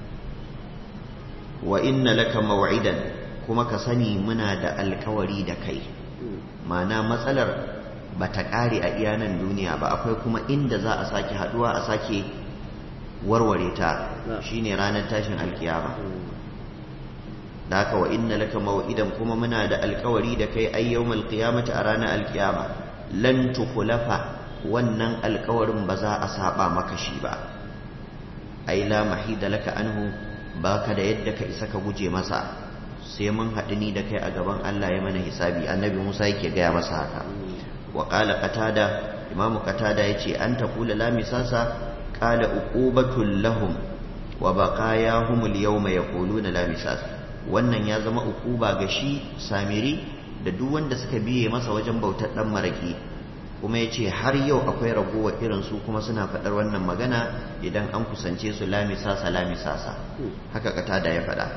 wa inna laka maw'idan kuma ka sani muna da alkawari da kai ma'ana matsalar ba ta ƙare a iyanan duniya ba akwai kuma inda za a sake haduwa a sake warware ta shine ranar tashin alkiyama da haka wa inna laka maw'idan kuma muna da alkawari da kai ay yawmal qiyamati a ranar alkiyama lan tukhlafa wannan alkawarin ba za a saba maka shi ba ai la mahida laka anhu baka da yadda ka isa ka guje masa sai mun haɗu ni da kai a gaban Allah ya mana hisabi annabi Musa yake gaya masa haka wa qala qatada imamu qatada yace an taqula la misasa qala uqubatul lahum wa baqayahum al-yawma yaquluna la misas wannan ya zama uquba ga shi samiri da duk wanda suka biye masa wajen bautar dan maraki kuma yace har yau akwai ragowa irin su kuma suna faɗar wannan magana idan an kusance su la misasa haka qatada ya faɗa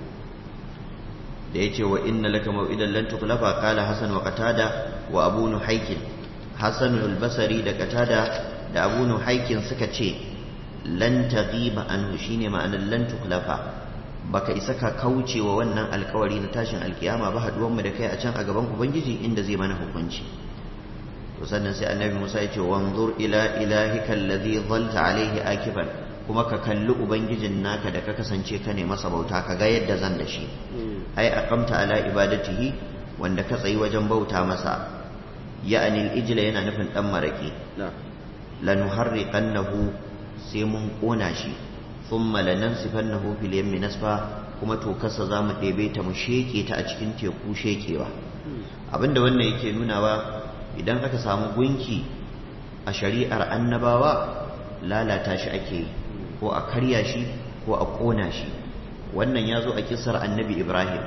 da yace wa inna laka maw'idan lan tukhlafa qala hasan wa qatada wa abu nuhaykin hasan al-basri da qatada da abu nuhaykin suka ce lan taghiba anhu shine ma'anar lan tukhlafa baka isa ka kauce wa wannan alkawari na tashin alkiyama ba haduwan mu da kai a can a gaban ubangiji inda zai mana hukunci to sannan sai annabi Musa ya ce wanzur ila ilahika alladhi dhalta alayhi akiban kuma ka kalli ubangijin naka da ka kasance ka ne masa bauta ka ga yadda zan da shi ai aqamta ala ibadatihi wanda ka tsayi wajen bauta masa ya'ani al-ijla yana nufin dan maraki lanuharriqannahu sai mun kona shi thumma lanansifannahu fil yammi nasfa kuma to kasa zamu ɗebe ta mu sheke ta a cikin teku shekewa abinda wannan yake nunawa idan aka samu gunki a shari'ar annabawa lalata shi ake yi ko a karya shi ko a kona shi wannan ya zo a kisar annabi ibrahim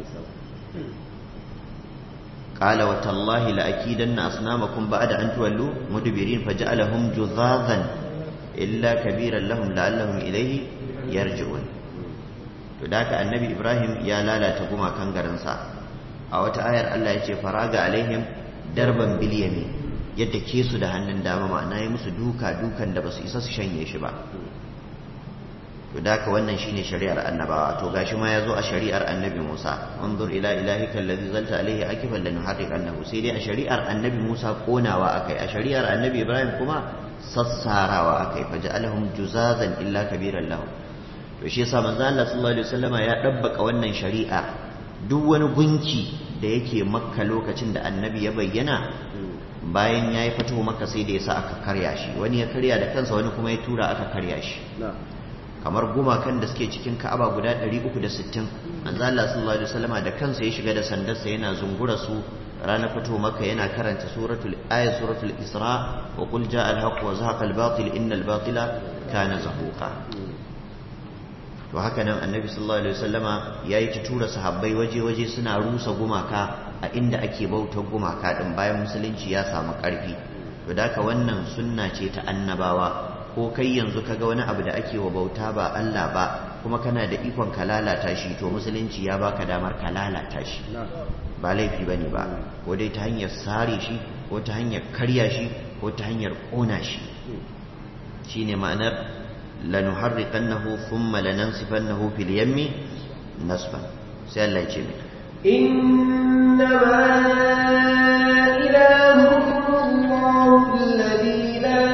qala wa tallahi la akidanna asnamakum ba'da an tuwallu mudbirin faj'alahum juzazan illa kabiran lahum la'allahum ilayhi yarji'un to da haka annabi ibrahim ya lalata gumakan garinsa a wata ayar Allah ya ce faraga alaihim darban bil yamin yadda ke su da hannun dama ma'ana ya musu dukan da basu isa su shanye shi ba to da ka wannan shine shari'ar annabawa to gashi ma yazo a shari'ar annabi Musa anzur ila ilahika alladhi zalta alayhi akifan lanuharriqannahu sai dai a shari'ar annabi Musa konawa akai a shari'ar annabi Ibrahim kuma sassarawa akai faja'alahum juzazan illa kabiran lahum to shi yasa manzo Allah sallallahu alaihi wasallama ya dabbaka wannan shari'a duk wani gunki da yake Makka lokacin da annabi ya bayyana bayan yayi fito Makka sai da yasa aka karya shi wani ya karya da kansa wani kuma ya tura aka karya shi kamar gumakan da suke cikin Ka'aba guda 360 manzo Allah sallallahu alaihi wasallama da kansa ya shiga da sandarsa yana zungura su ranar fito Makka yana karanta suratul Isra wa qul jaa al-haqq wa zahaqa al-batil innal batila kana zahuqa to haka nan annabi sallallahu alaihi wasallama yayi ta tura sahabbai waje suna rusa gumaka a inda ake bautar gumaka din bayan musulunci ya samu karfi to da wannan sunna ce ta annabawa ko kai yanzu kaga wani abu da ake wa bauta ba Allah ba kuma kana da ikon ka lalata shi to musulunci ya baka damar ka lalata shi ba laifi bane ba ko dai ta hanyar sare shi ko ta hanyar karya shi ko ta hanyar kona shi shine ma'anar lanuharriqannahu thumma lanansifannahu fil yammi nasfan sai Allah ya ce mai innama ilahukum Allahu alladhi la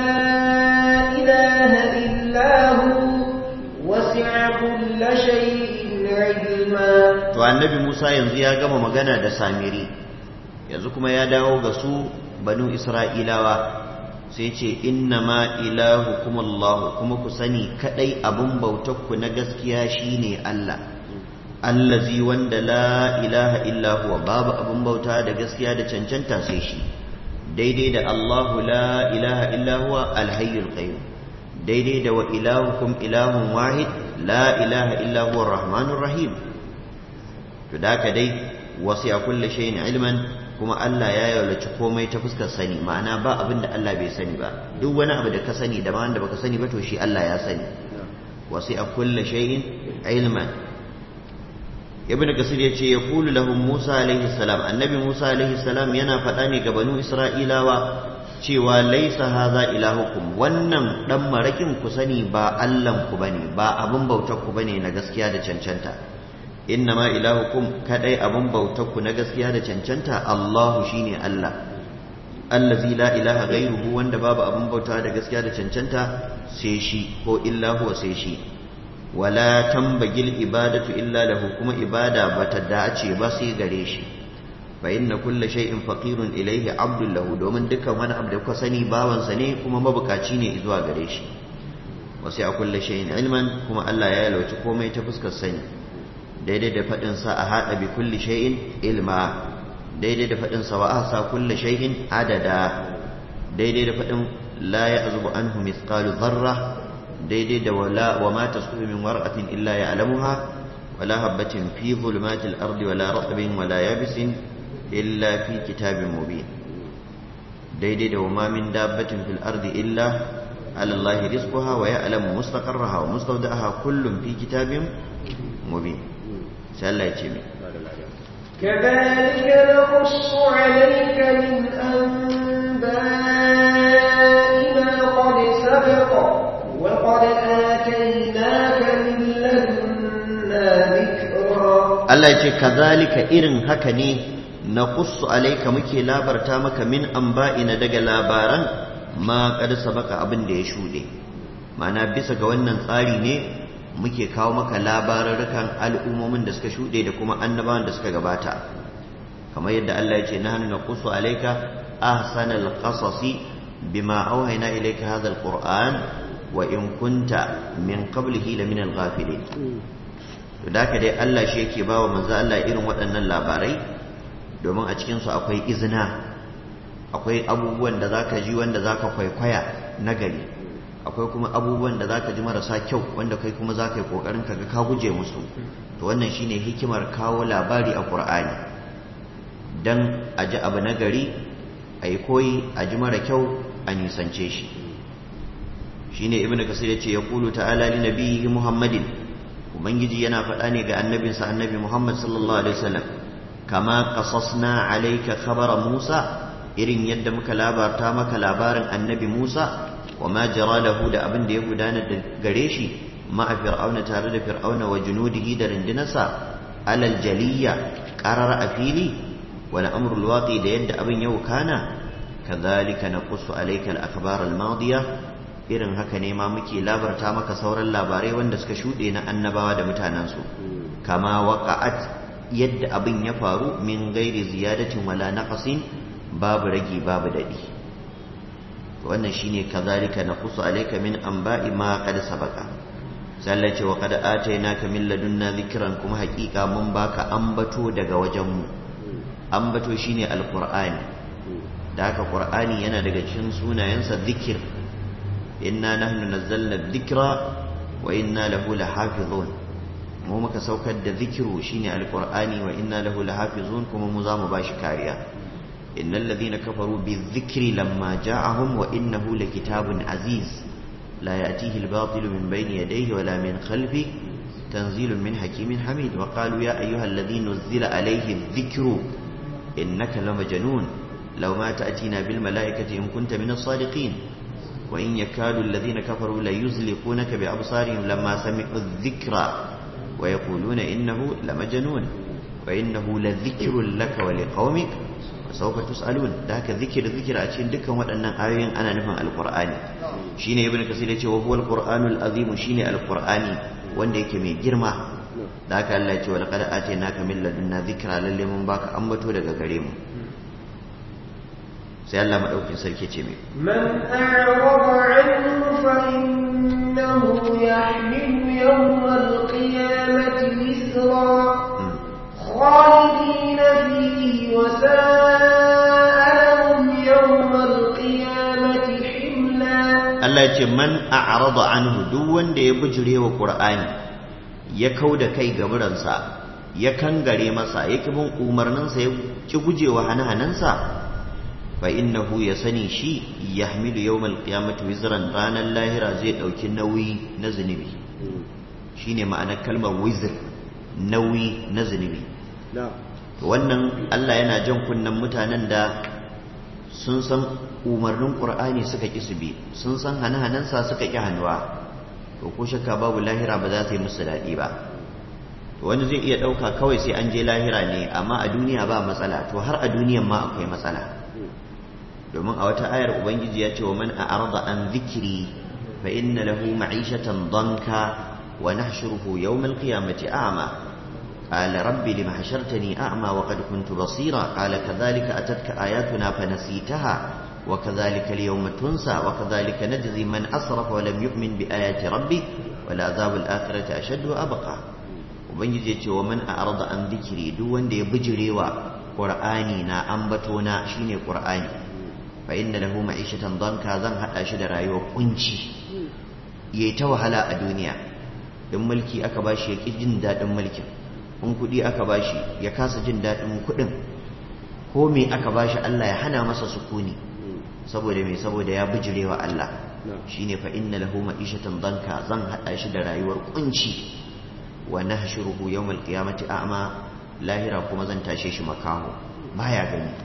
ilaha illa hu wasi'a kulla shay'in ilma to annabi Musa yanzu ya gama magana da Samiri yanzu kuma ya dawo ga su banu Isra'ilawa sai ce innama ilahukum Allah kuma ku sani kadai abun bautar ku na gaskiya shine Allah allazi wanda la ilaha illa huwa babu abun bauta da gaskiya da cancanta sai shi daidai da Allahu la ilaha illa huwa alhayyul qayyum daidai da wa ilahukum ilahun wahid la ilaha illa huwa arrahmanur rahim to da ka dai wasi'a kulli shay'in ilman kuma Allah ya yaulaci komai ta fuskar sani ma'ana ba abin da Allah bai sani ba duk wani abu da ka sani da ma wanda baka sani ba to shi Allah ya sani wasi'a kulli shay'in ilman ibnu kasir yace yaqulu lahum Musa alaihi salam annabi Musa alaihi salam yana faɗa ne ga banu Isra'ilawa cewa laisa hadha ilahukum wannan dan marakin ku sani ba Allahn ku bane ba abin bautar ku bane na gaskiya da cancanta innama ilahukum kadai abun bautarku na gaskiya da cancanta Allahu shine Allah allazi la ilaha ghairuhu wanda babu abun bauta da gaskiya da cancanta sai shi ko illa huwa sai shi wala tambagil ibadatu illa lahu kuma ibada bata dace ba sai gare shi fa inna kulla shay'in faqirun ilayhi abdul lahu domin dukkan wani abu da kuka sani bawansa ne kuma mabukaci ne zuwa gare shi wasi'a kulli shay'in ilman kuma Allah ya yalwaci komai ta fuskar sani daidai da faɗinsa a haɗa bi kulli shay'in ilma daidai da faɗinsa wa ahsa kulli shay'in adada daidai da faɗin la ya'zubu anhu mithqalu dharra daidai da wala wa ma tasqutu min warqatin illa ya'lamuha wala habatin fi dhulumatil ardi wala ratbin wala yabisin illa fi kitabin mubin daidai da wa ma min dabbatin fil ardi illa ala allahi rizquha wa ya'lamu mustaqarraha wa mustawda'aha kullun fi kitabin mubin sai Allah ya ce mai كذلك نقص عليك من أنباء ما قد سبق وقد آتيناك من لدنا ذكرا Allah ya ce kazalika irin haka ne naqussu alayka muke labarta maka min anba'ina daga labaran ma qad sabaka abin da ya shude ma'ana bisa ga wannan tsari ne muke kawo maka labarurrukan al'ummomin da suka shuɗe da kuma annabawan da suka gabata kamar yadda Allah ya ce nahnu naqussu alayka ahsanal qasasi bima awhayna ilayka hadha alquran wa in kunta min qablihi lamina alghafilin to da dai Allah shi yake bawa manzo Allah irin waɗannan labarai domin a cikin su akwai izina akwai abubuwan da zaka ji wanda zaka kwaikwaya na gari akwai kuma abubuwan da zaka ji marasa kyau wanda kai kuma zaka yi kokarin kaga ka guje musu to wannan shine hikimar kawo labari a Qur'ani dan a ji abu na gari ayi koyi a ji mara kyau a nisance shi shine ibnu kasir yace yaqulu ta'ala li nabiyhi muhammadin ubangiji yana faɗa ne ga annabinsa annabi muhammad sallallahu alaihi wasallam kama qasasna alayka khabara musa irin yadda muka labarta maka labarin annabi musa وما جرى له da abin da ya gudana da gare shi ma'a fir'auna tare da fir'auna wa junudihi da rindinarsa alal jaliyya qarar a fili wal amrul waqi da yadda abin yau kana kadhalika naqussu alayka al akhbar al madiya irin haka ne ma muke labarta maka sauran labarai wanda suka shuɗe na annabawa da mutanensu kama waqa'at yadda abin ya faru min gairi ziyadatin wala naqasin babu ragi babu dadi wannan shine kazalika naqussu alayka min anba'i ma qad sabaqa sai ce wa qad atainaka min ladunna dhikran kuma haƙiƙa mun baka ambato daga wajenmu ambato shine alqur'ani da haka qur'ani yana daga cikin sunayensa dhikr inna nahnu nazzalna dhikra wa inna lahu lahafizun mu muka saukar da zikiru shine alqur'ani wa inna lahu lahafizun kuma mu zamu bashi kariya innal ladhina kafaru bizikri lamma ja'ahum wa innahu lakitabun aziz la ya'tihi al-batil min bayni yadayhi wa la min khalfi tanzilun min hakimin hamid wa qalu ya ayyuhalladhi nuzila alayhi adh-dhikru innaka lamajnun law ma ta'tina bil malaikati in kunta min as-sadiqin وإن يكاد الذين كفروا ليزلقونك بأبصارهم لما سمعوا الذكرى ويقولون إنه لمجنون وإنه لذكر لك ولقومك وسوف تسألون ذاك ذكر أشين دكا وأن آيين أنا نفهم القرآن شيني ابن كثير وهو القرآن العظيم شيني القرآن وندك من جرمه ذاك الله ولقد آتيناك من لدنا ذكرى للي من باك أمبتو لك كريم sai Allah madaukin sarki ce mai man a'rada anhu fa innahu yahmilu yawmal qiyamati wizra khalidina fihi wa sa'alahum yawmal qiyamati himla Allah ya ce man a'rada anhu duk wanda ya bujure wa Qur'ani ya kauda kai gaburansa ya kangare masa ya kibin umarninsa ya ki gujewa hanahanansa fa innahu yasani shi yahmilu yawmal qiyamati wizran ranan lahira zai dauki nauyi na zunubi shine ma'anar kalmar wizr nauyi na zunubi wannan Allah yana jan kunnan mutanen da sun san umarnin Qur'ani suka ki su bi sun san hanahanansa suka ki hannuwa to ko shakka babu lahira ba za ta yi musu dadi ba wani zai iya dauka kawai sai an je lahira ne amma a duniya ba matsala to har a duniyan ma akwai matsala domin a wata ayar ubangiji ya ce wa man a'rada an dhikri fa inna lahu ma'ishatan danka wa nahshuruhu yawm al-qiyamati a'ma qala rabbi lima hashartani a'ma wa qad kuntu basira qala kadhalika atatka ayatuna fanasitaha wa kadhalika al-yawma tunsa wa kadhalika najzi man asrafa wa lam yu'min bi ayati rabbi wa la adhabu al-akhirati ashaddu wa abqa ubangiji ya ce wa man a'rada an dhikri duk wanda ya bijirewa qur'ani na ambatona shine qur'ani fa inna lahu ma'ishatan danka zan hada shi da rayuwar kunci yayi ta wahala a duniya in mulki aka bashi ya ki jin dadin mulkin in kudi aka bashi ya kasa jin dadin kudin ko me aka bashi Allah ya hana masa sukuni saboda me saboda ya bijirewa Allah shine fa inna lahu ma'ishatan danka zan hada shi da rayuwar kunci wa nahshuruhu yawmal qiyamati a'ma lahira kuma zan tashe shi makaho baya gani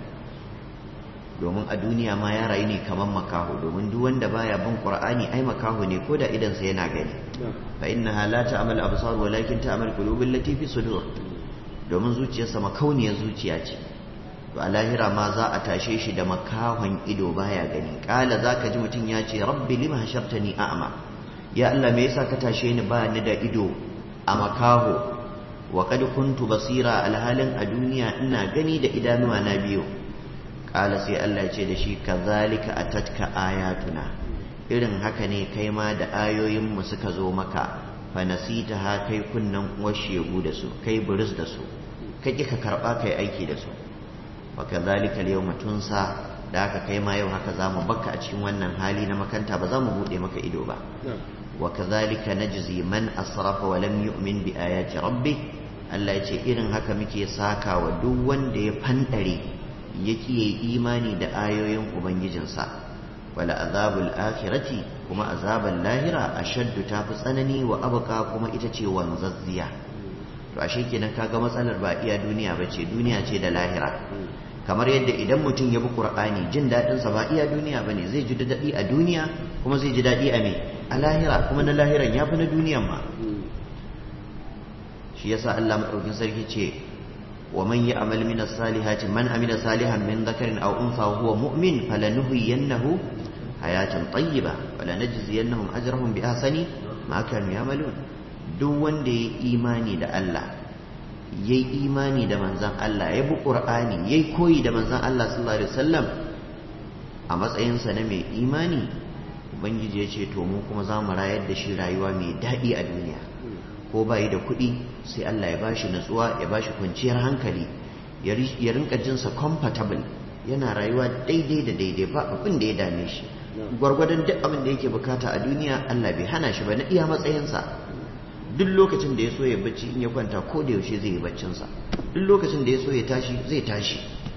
domin a duniya ma ya rayu ne kamar makaho domin duk wanda baya bin qur'ani ai makaho ne ko da idan sa yana gani fa innaha la ta'mal absar walakin ta'mal qulubul lati fi sudur domin zuciyarsa makauniyar zuciya ce to a lahira ma za a tashe shi da makahon ido baya gani kala zaka ji mutun ya ce rabbi lima hashartani a'ma ya Allah me yasa ka tashe ni ba ni da ido a makaho wa qad kuntu basira alhalin a duniya ina gani da idanuwa na biyu ƙala sai Allah ce da shi kazalika atatka ayatuna irin haka ne kai ma da ayoyinmu suka zo maka fa nasita ha kai kunnan uwar shegu da su kai buris da su kai ka karba kai aiki da su wa kazalika al-yawma tunsa da haka kai ma yau haka zamu baka a cikin wannan hali na makanta ba za mu bude maka ido ba wa kazalika najzi man asrafa wa lam yu'min bi ayati rabbih Allah ya ce irin haka muke saka wa duk wanda ya fandare yake yi imani da ayoyin ubangijinsa wala azabul akhirati kuma azabul lahira ashaddu tafi tsanani wa abqa kuma ita ce wanzazziya to ashe kenan kaga matsalar ba iya duniya bace duniya ce da lahira kamar yadda idan mutum ya bi Qur'ani jin dadin sa ba iya duniya bane, zai ji dadi a duniya kuma zai ji dadi a me a lahira, kuma na lahiran yafi na duniyan ma. shi yasa Allah madaukin sarki ce wa man ya'mal min as-salihati man amila salihan min dhakarin aw untha huwa mu'min falanuhyiyannahu hayatan tayyiba wa lanajziyannahum ajrahum bi ahsani ma kanu ya'malun. duk wanda yayi imani da Allah, yayi imani da manzon Allah, ya bi Qur'ani, yayi koyi da manzon Allah sallallahu alaihi wasallam a matsayin sa na mai imani, ubangiji ya ce to mu kuma za mu rayar da shi rayuwa mai daɗi a duniya. ko bai da kuɗi sai Allah ya bashi natsuwa, ya bashi kwanciyar hankali, ya rinka jinsa comfortable, yana rayuwa daidai da daidai, ba abin da ya dame shi, gwargwadon duk abin da yake bukata a duniya Allah bai hana shi ba na iya matsayinsa. duk lokacin da ya so ya bacci in ya kwanta ko da yaushe zai yi baccinsa, duk lokacin da ya so ya tashi zai tashi,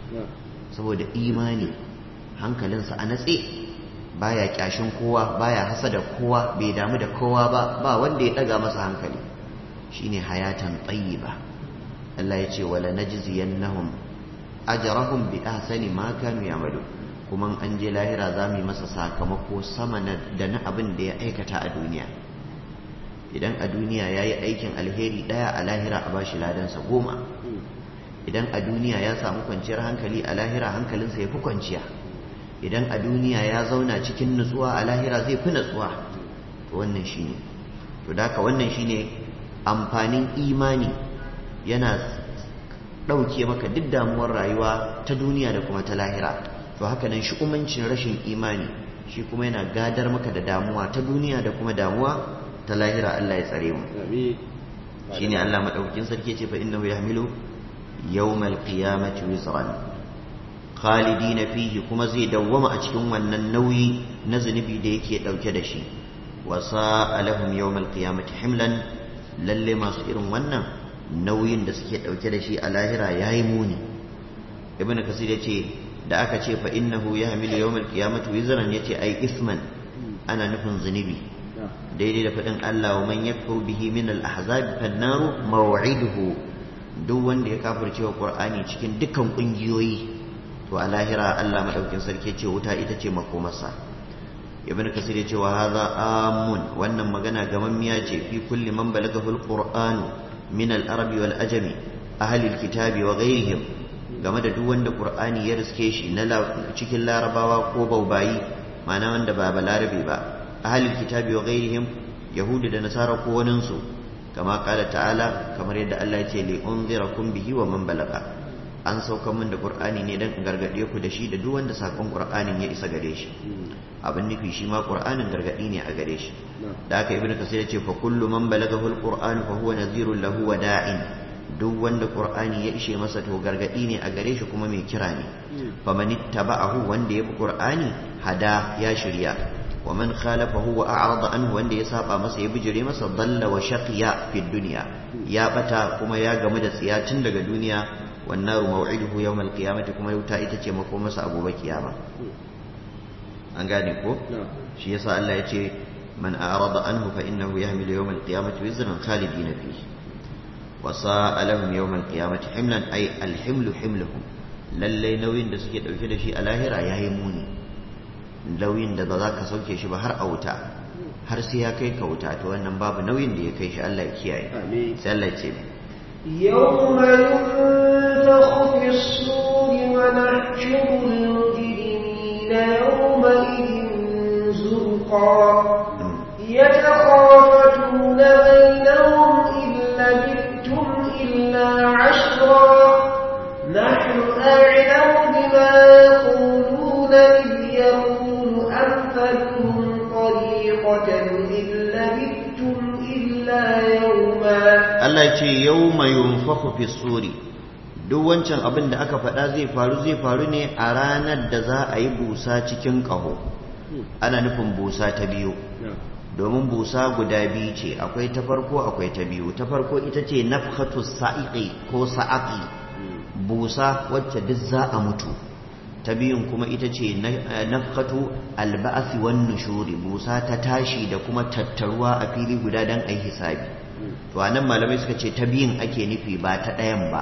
saboda imani, hankalinsa a natse, baya kyashin kowa, baya hasada kowa, bai damu da kowa ba wanda ya daga masa hankali. shine hayatan tayyiba. Allah ya ce wala najziyannahum ajrahum bi ahsani ma kanu ya'malu, kuma an je lahira zamu yi masa sakamako sama da na abin da ya aikata a duniya. idan a duniya yayi aikin alheri daya, a lahira a bashi ladansa 10. idan a duniya ya samu kwanciyar hankali, a lahira hankalinsa ya fi kwanciya. idan a duniya ya zauna cikin nutsuwa, a lahira zai fi nutsuwa. to wannan shine, to daka wannan shine amfanin imani, yana ɗauke maka duk damuwar rayuwa ta duniya da kuma ta lahira. to haka nan shi'umancin rashin imani shi kuma yana gadar maka da damuwa ta duniya da kuma damuwa ta lahira. Allah ya tsare mu. shine Allah madaukakin sarki ce fa innahu yahmilu yawmal qiyamati wizran khalidina fihi, kuma zai dawwama a cikin wannan nauyi na zunubi da yake dauke da shi. wa sa'a lahum yawmal qiyamati himlan, lalle masu irin wannan nauyin da suke dauke da shi a lahira yayi muni. ibnu kasir yace da aka ce fa innahu yahmilu yawmal qiyamati wizran, yace ai isman, ana nufin zunubi, daidai da fadin Allah wa man yakfur bihi min al-ahzab fan-naru maw'iduhu. duk wanda ya kafirce wa Qur'ani cikin dukkan kungiyoyi, to a lahira Allah madaukin sarki ce wuta ita ce makomarsa. ibn kasir ya ce wa hadha amun, wannan magana gamammiya ce fi kulli man balagahu alqur'anu min al-arab wal ajami ahli al-kitabi wa ghayrihim, game da duk wanda Qur'ani ya riske shi na cikin larabawa ko baubayi, ma'ana wanda ba balarabe ba, ahli al-kitabi wa ghayrihim, yahudi da nasara ko waninsu, kama kala ta'ala, kamar yadda Allah ya ce li unzirakum bihi wa man balaga, an sauka min da Qur'ani ne dan gargade ku da shi da duk wanda sakon Qur'anin ya isa gare shi. abin nufi shi ma Qur'anin gargadi ne a gare shi. da haka ibnu kasir ya ce fa kullu man balagahu al-Qur'an fa huwa nadhirun lahu wa da'in, duk wanda Qur'ani ya ishe masa to gargadi ne a gare shi kuma mai kira ne. faman ittaba'ahu, wanda ya bi Qur'ani, hada ya shirya, wa man khalafahu wa a'rada anhu, wanda ya saba masa ya bijire masa, dalla wa shaqiya fi dunya, ya bata kuma ya gamu da tsiya tun daga duniya. wan naru maw'iduhu yawm al-qiyamati, kuma wuta ita ce makomarsa a gobe kiyama. an gane ko? shi yasa Allah ya ce man a'rada anhu fa innahu yahmilu yawm al-qiyamati wizran khalidina fihi wa sa'a lahum yawm al-qiyamati himlan, ay al-himlu himluhum, lalle nauyin da suke dauke da shi a lahira yayi muni, nauyin da ba za ka sauke shi ba har a wuta, har sai ya kai ka wuta. to wannan babu nauyin da ya kai shi, Allah ya kiyaye. sai Allah ya ce يوم ينفخ في الصور ونحشر المجرمين يومئذ زرقا يتخافتون بينهم إن لبثتم إلا عشرا نحن أعلم بما يقولون إذ يقول أمثلهم طريقة إن لبثتم إلا يوما. Allah ya ce yawma yunfakhu fi suri, duk wancan abin da aka faɗa zai faru ne a ranar da za a yi busa cikin ƙaho. ana nufin busa ta biyu, domin busa guda biyu ce, akwai ta farko akwai ta biyu. ta farko ita ce nafkhatu sa'iqi ko sa'aqi, busa wacce duk za a mutu. ta biyun kuma ita ce nafkhatu alba'athi wan nushuri, busa ta tashi da kuma tattaruwa a fili guda dan ai hisabi. to anan malamai suka ce ta biyun ake nufi ba ta ɗayan ba,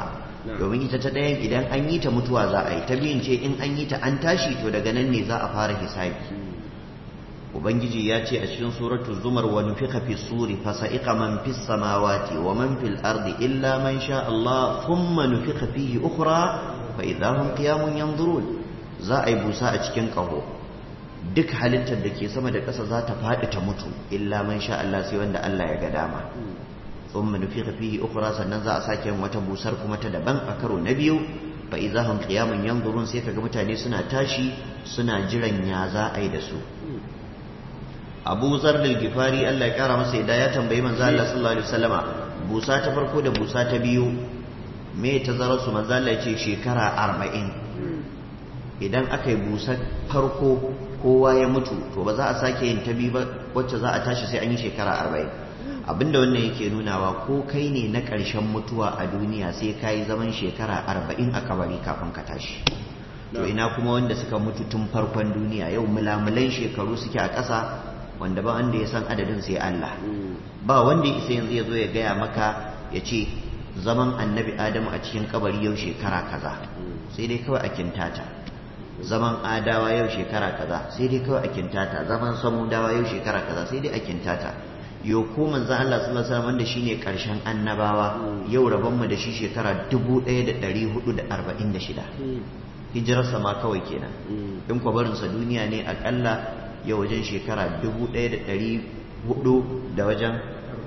domin ita ta ɗayan idan an yi ta mutuwa za a yi, ta biyun ce in an yi ta an tashi to daga nan ne za a fara hisabi. ubangiji ya ce a cikin suratu zumar wa nufiqa fi suri fa sa'iqa man fis samawati wa man fil ardi illa man sha Allah thumma nufiqa fihi ukhra fa idahum qiyamun yanzurun. za a yi busa a cikin kaho, duk halittar da ke sama da ƙasa za ta faɗi ta mutu illa man sha Allah sai wanda Allah ya ga dama. thumma nufiqa fihi ukhra sannan za a sake yin wata busar kuma ta daban a karo na biyu fa idahum qiyamun yanzurun sai kaga mutane suna tashi suna jiran ya za a yi da su. Abu Zar al-Ghifari Allah ya kara masa yadda ya tambayi manzo Allah sallallahu alaihi wasallama busa ta farko da busa ta biyu me tazarar su? manzo Allah ya ce shekara 40. idan aka yi busar farko kowa ya mutu to ba za a sake yin ta biyu ba wacce za a tashi sai an yi shekara 40. abinda wannan yake nunawa ko kai ne na ƙarshen mutuwa a duniya sai ka yi zaman shekara 40 a kabari kafin ka tashi. to ina kuma wanda suka mutu tun farkon duniya, yau mulamulan shekaru suke a ƙasa wanda ba wanda ya san adadin sai Allah. ba wanda ya isa yanzu ya zo ya gaya maka ya ce zaman annabi Adamu a cikin kabari yau shekara kaza, sai dai kawai a kintata. zaman adawa yau shekara kaza, sai dai kawai a kintata. zaman samudawa yau shekara kaza, sai dai a kintata. yau ko manzon Allah sallallahu alaihi wasallam wanda shine karshen annabawa yau rabon mu da shi shekara 1446 hijirarsa ma kawai kenan. in kwabarinsa duniya ne akalla yau wajen shekara 1400 da wajen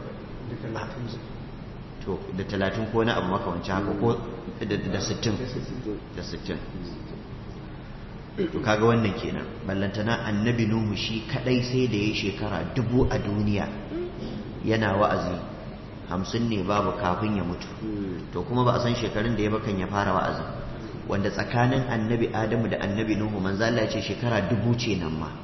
to da 30 ko na abu makawanci haka ko da 60 to kaga wannan kenan. ballantana annabi Nuhu shi kadai sai da ya shekara 1000 a duniya yana wa'azi, 50 ne babu kafin ya mutu. to kuma ba a san shekarun da ya bakan ya fara wa'azi, wanda tsakanin annabi Adamu da annabi Nuhu manzo Allah ya ce shekara 1000 ce nan ma.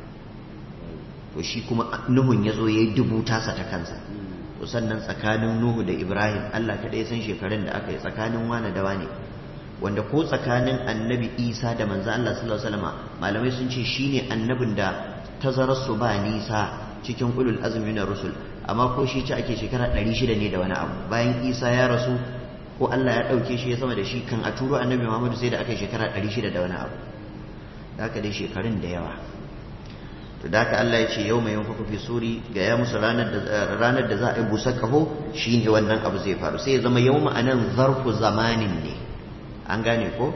to shi kuma Nuhun ya zo ya yi 1000 tasa ta kansa. to sannan tsakanin Nuhu da Ibrahim Allah kaɗai san shekarun da aka yi tsakanin wane da wane, wanda ko tsakanin annabi Isa da manzo Allah sallallahu alaihi wasallam malamai sun ce shine annabin da tazarar su ba nisa cikin ulul azmi na rusul, amma ko shi ce ake shekara 600 ne da wani abu. bayan Isa ya rasu ko Allah ya ɗauke shi ya sama da shi kan a turo annabi Muhammadu sai da aka yi shekara 600 da wani abu. da aka dai shekarun da yawa. to da haka Allah ya ce yau mai yanfaku fi suri ga ya musu ranar da za a yi busa kaho shine wannan abu zai faru. sai ya zama yau ma'anan zarfu zamanin ne, an gane ko?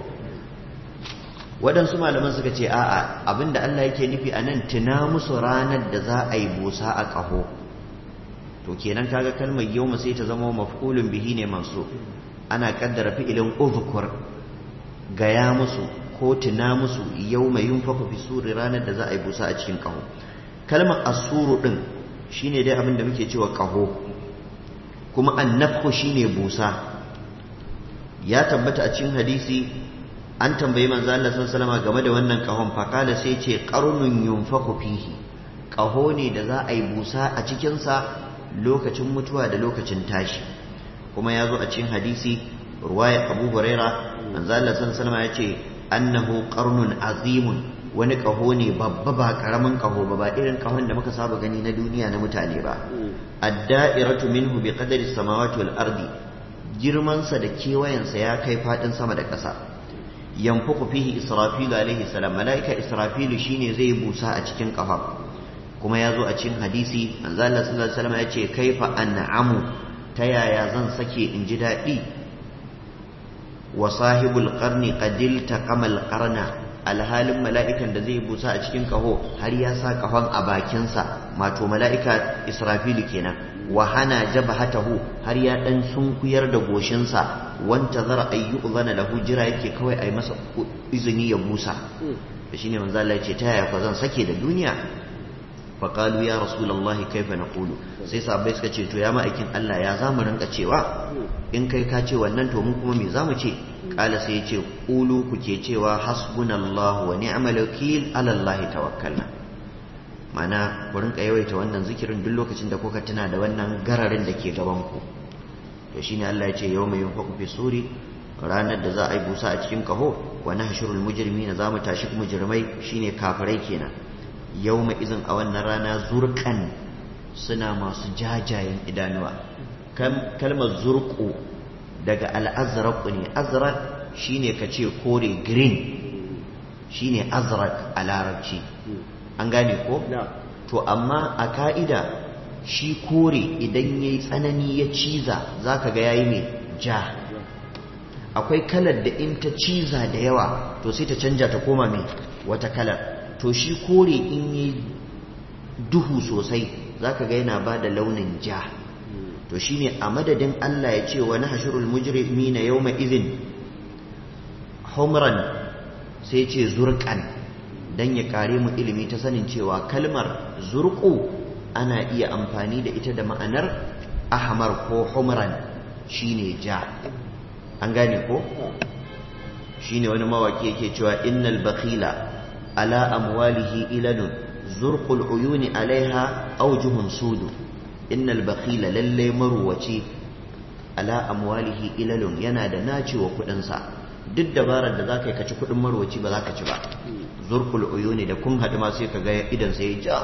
waɗansu malaman suka ce a'a abinda Allah yake nufi a nan tuna musu ranar da za a yi busa a kaho. to kenan kaga kalmar yau sai ta zama maf'ulun bihi ne mansub, ana kaddara fi'ilin uzkur gaya musu ko tuna musu yau mai yunfaku fi suri ranar da za a yi busa a cikin kaho. kalmar asuru din shine dai abin da muke cewa kaho, kuma annafku shine busa. ya tabbata a cikin hadisi an tambayi manzo Allah sallallahu alaihi wasallam game da wannan kahon, fakala sai ce qarnun yunfaku fihi, kaho ne da za a yi busa a cikin sa lokacin mutuwa da lokacin tashi. kuma ya zo a cikin hadisi ruwaya Abu Huraira manzo Allah sallallahu alaihi wasallam ya ce annahu qarnun azimun, wani kaho ne babba ba karamin kaho ba irin kahon da muka saba gani na duniya na mutane ba. ad-da'iratu minhu bi qadari samawati wal ardi, girman sa da kewayen sa ya kai fadin sama da ƙasa. yanfuku fihi israfilu alaihi salam, malaika israfilu shine zai busa a cikin kafa. kuma ya zo a cikin hadisi manzo Allah sallallahu alaihi wasallam ya ce kaifa an'amu, ta yaya zan sake in ji daɗi. wa sahibul qarni qadil taqamal qarna, alhalin mala'ikan da zai busa a cikin kaho har ya sa kahon a bakinsa, mato mala'ika israfilu kenan. wa hana jabhatahu, har ya dan sunkuyar da goshinsa. wanta zara ayyuzana lahu, jira yake kawai ai masa izini ya busa. shine manzo Allah ya ce ta yaya fa zan sake da duniya. faƙalu ya rasulallahi kaifa na ƙulu, sai sahabbai suka ce to ya ma'aikin Allah ya za mu rinka cewa, in kai ka ce wannan to mu kuma me za mu ce? ƙala sai ya ce ƙulu ku ke cewa hasbunallahu wa ni'mal wakil alallahi tawakkalna. mana ku rinka yawaita wannan zikirin duk lokacin da kuka tuna da wannan gararin da ke gaban ku. to shine Allah ya ce yawma yunfaqu fi suri, ranar da za a yi busa a cikin kaho. wa nahshurul mujrimina, za mu tashi mujrimai shine kafirai kenan. yau mai izin a wannan rana zurkan, suna masu jajayen idanuwa. kalmar zurku daga al-azraq ne. Azraq shine kace kore, green shine azraq a larabci, an gane ko? To amma a ka'ida shi kore idan yayi tsanani ya ciza zaka ga yayi mai ja. Akwai kalar da in ta ciza da yawa to sai ta canja ta koma mai wata kalar. To shi kore in yi duhu sosai zaka ga yana ba da launin ja. To shine a madadin Allah ya ce wa nahshurul mujrimina yawma idhin humran sai ce zurqan, dan ya kare mu ilimi ta sanin cewa kalmar zurqu ana iya amfani da ita da ma'anar ahmar ko humran shine ja, an gane ko? Shine wani mawaki yake cewa innal bakhila ala amwalihi ilalun zurqul uyuni alaiha awjuhun sudu. Innal bakhila lalle maruwaci ala amwalihi ilalun yana da nacewa kudinsa, duk dabarar da zaka yi kaci kudin maruwaci ba zaka ci ba. Zurqul uyuni da kun hadu ma sai kaga idan sai ja,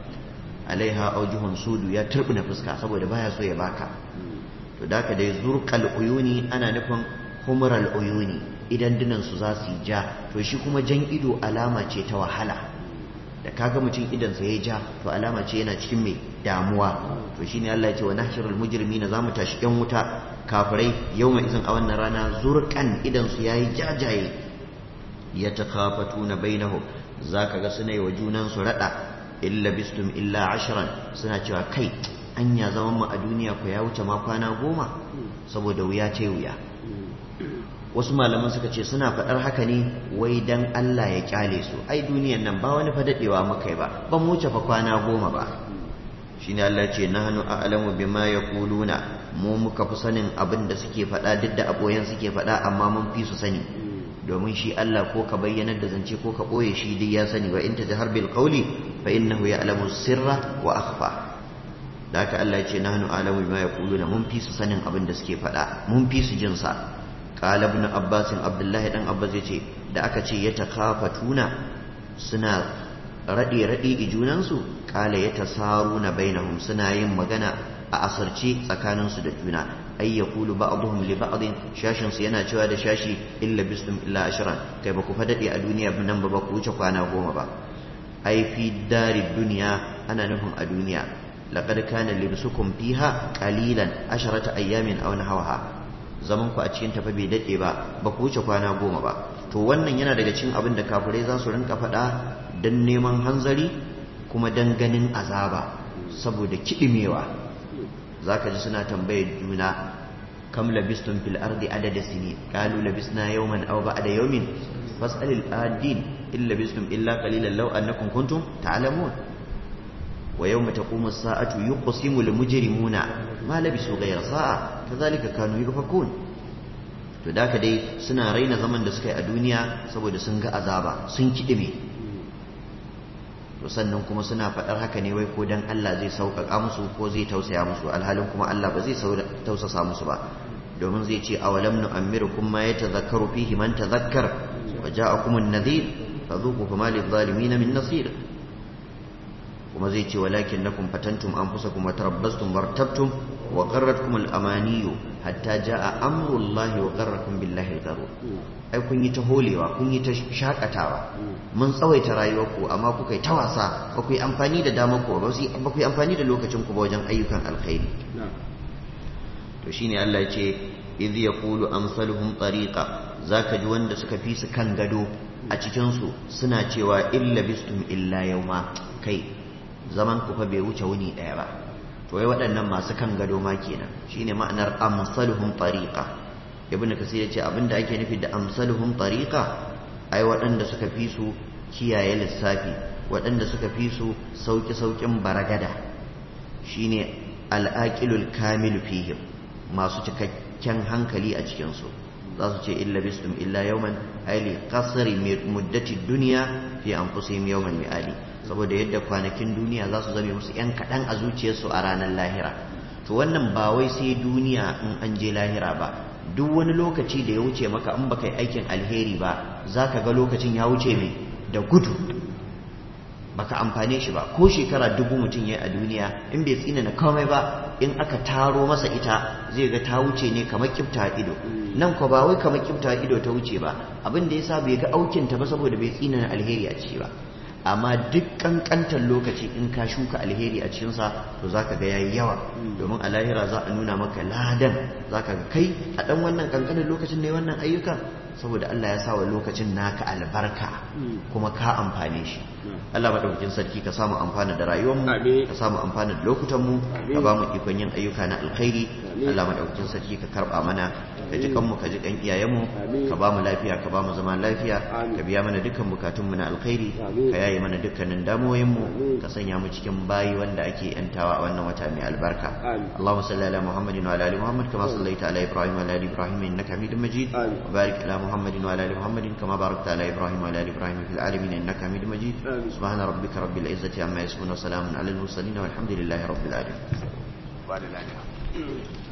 alaiha awjuhun sudu ya turbina fuska saboda baya so ya baka. To da ka dai zurqal uyuni ana nufin humral uyuni, idan dinansu za su yi ja. To shi kuma jan ido alama ce ta wahala, da kaga mutum idansa ya ja to alama ce yana cikin mai damuwa. To shine Allah ya ce wa nahshurul mujrimina, zamu tashi yan wuta kafirai yawma izin a wannan rana zurqan, idansu yayi jajaye. Yatakhafatuna bainahum, zaka ga suna yi wa junan su rada, illa bistum illa ashran, suna cewa kai anya zaman mu a duniya ko ya wuce ma kwana 10 saboda wuya ce wuya. Wasu malaman suka ce suna faɗar haka ne wai dan Allah ya kyale su, ai duniyan nan ba wani fadadewa muka yi ba, ban wuce fa kwana 10 ba. Shine Allah ce nahnu a'lamu bima yaquluna, mu muka fi sanin abin da suke faɗa, duk da aboyan suke faɗa amma mun fi su sani, domin shi Allah ko ka bayyanar da zance ko ka ɓoye shi duk ya sani. Wa in tajhar bil qawli fa innahu ya'lamu sirra wa akhfa. Da haka Allah ya ce nahnu a'lamu bima yaquluna, mun fi su sanin abin da suke faɗa, mun fi su jin sa. Qala ibn Abbas, Abdullahi dan Abbas yace da aka ce yatakhafatuna suna rade i junansu, qala yatasaruna bainahum, suna yin magana a asarce tsakaninsu da juna. Ay yaqulu ba'dhum li ba'd, shashin su yana cewa da shashi illa bistum illa ashran, kai ba ku fadade a duniya nan ba ku wuce kwana 10 ba. Ai fi darid dunya, ana nufin a duniya. Laqad kana libsukum fiha qalilan 10 ayyamin aw nahwaha, zaman ku a cikin tafa bai dade ba, ba ku wuce kwana 10 ba. To wannan yana daga cikin abin da kafirai za su rinka faɗa dan neman hanzari kuma dan ganin azaba, saboda kidimewa. Zaka ji suna tambayar juna kam labistum fil ardi adada sinin, qalu labisna yawman aw ba'da yawmin fas'alil adin in labistum illa qalilan law annakum kuntum ta'lamun. Wa yawma taqumu as-sa'atu yuqsimu lil mujrimuna ma labisu ghayra sa'a kadhalika kanu yufakun. To da ka dai suna raina zaman da suka yi a duniya saboda sun ga azaba, sun kidime. To sannan kuma suna faɗar haka ne wai ko dan Allah zai sauƙaƙa musu ko zai tausaya musu, alhalin kuma Allah ba zai tausasa musu ba, domin zai ce awalam nu'ammirukum ma yatadhakkaru fihi man tadhakkar wa ja'akum an-nadhir fadhuqu fama lidh-dhalimin min nasir. Kuma zai ce walakinnakum fatantum anfusakum wa tarabbastum wartabtum wa gharratkum al-amaniyu hatta ja'a amrullahi wa gharrakum billahi al-gharur. Ai kun yi ta holewa, kun yi ta shakatawa, mun tsawaita rayuwarku amma kuka yi ta wasa, ba ku yi amfani da damar ku ba ku yi amfani da lokacin ku ba wajen ayyukan alkhairi. To shine Allah ya ce idh yaqulu amsaluhum tariqa, zaka ji wanda suka fi su kan gado a cikin su suna cewa illa bistum illa yawma, kai zaman ku fa bai wuce wuni daya ba. To wai waɗannan masu kan gado ma kenan, shine ma'anar amsaluhum tariqa. Ibn Kasir ya ce abinda ake nufi da amsaluhum tariqa, ai waɗanda suka fi su kiyaye lissafi, waɗanda suka fi su sauƙin baragada, shine al-aqilul kamil fihim, masu cikakken hankali a cikin su. Za su ce illa bistum illa yawman, ai li qasri muddati dunya fi anfusihim yawman mi'ali, saboda yadda kwanakin duniya za su zame musu yan kaɗan a zuciyarsu a ranar lahira. To wannan ba wai sai duniya in an je lahira ba, duk wani lokaci da ya wuce maka in baka yi aikin alheri ba, za ka ga lokacin ya wuce mai da gudu, baka amfane shi ba. Ko shekara 1000 mutum ya yi a duniya in bai tsina na komai ba, in aka taro masa ita zai ga ta wuce ne kamar kifta ido. Nan ko ba wai kamar kifta ido ta wuce ba, abin da yasa bai ga aukinta ba saboda bai tsina alheri a ciki ba. Amma duk kankantar lokaci in ka shuka alheri a cikinsa to za ka ga yayi yawa, domin a lahira za a nuna maka ladan, za ka ga kai a ɗan wannan kankanin lokacin ne wannan ayyuka, saboda Allah ya sa wa lokacin naka albarka kuma ka amfane shi. Allah madaukakin sarki ka samu amfana da rayuwarmu, ka samu amfana da lokutanmu, ka ba mu ikon yin ayyuka na alkhairi. Allah madaukakin sarki ka karba mana, ka ji kanmu, ka ji kan iyayenmu, ka ba mu lafiya, ka ba mu zaman lafiya, ka biya mana dukkan bukatunmu na alkhairi, ka yaye mana dukkanin damuwoyinmu, ka sanya mu cikin bayi wanda ake yantawa a wannan wata mai albarka. Allahumma salli ala Muhammadin wa ala ali Muhammad kama sallaita ala Ibrahim wa ala ali Ibrahim innaka Hamidum Majid. Wa barik ala Muhammadin wa ala ali Muhammadin kama barakta ala Ibrahim wa ala ali Ibrahim fil alamin innaka Hamidum Majid. Subhana rabbika rabbil izzati amma yasifun wa salamun ala al mursalin walhamdulillahi rabbil alamin.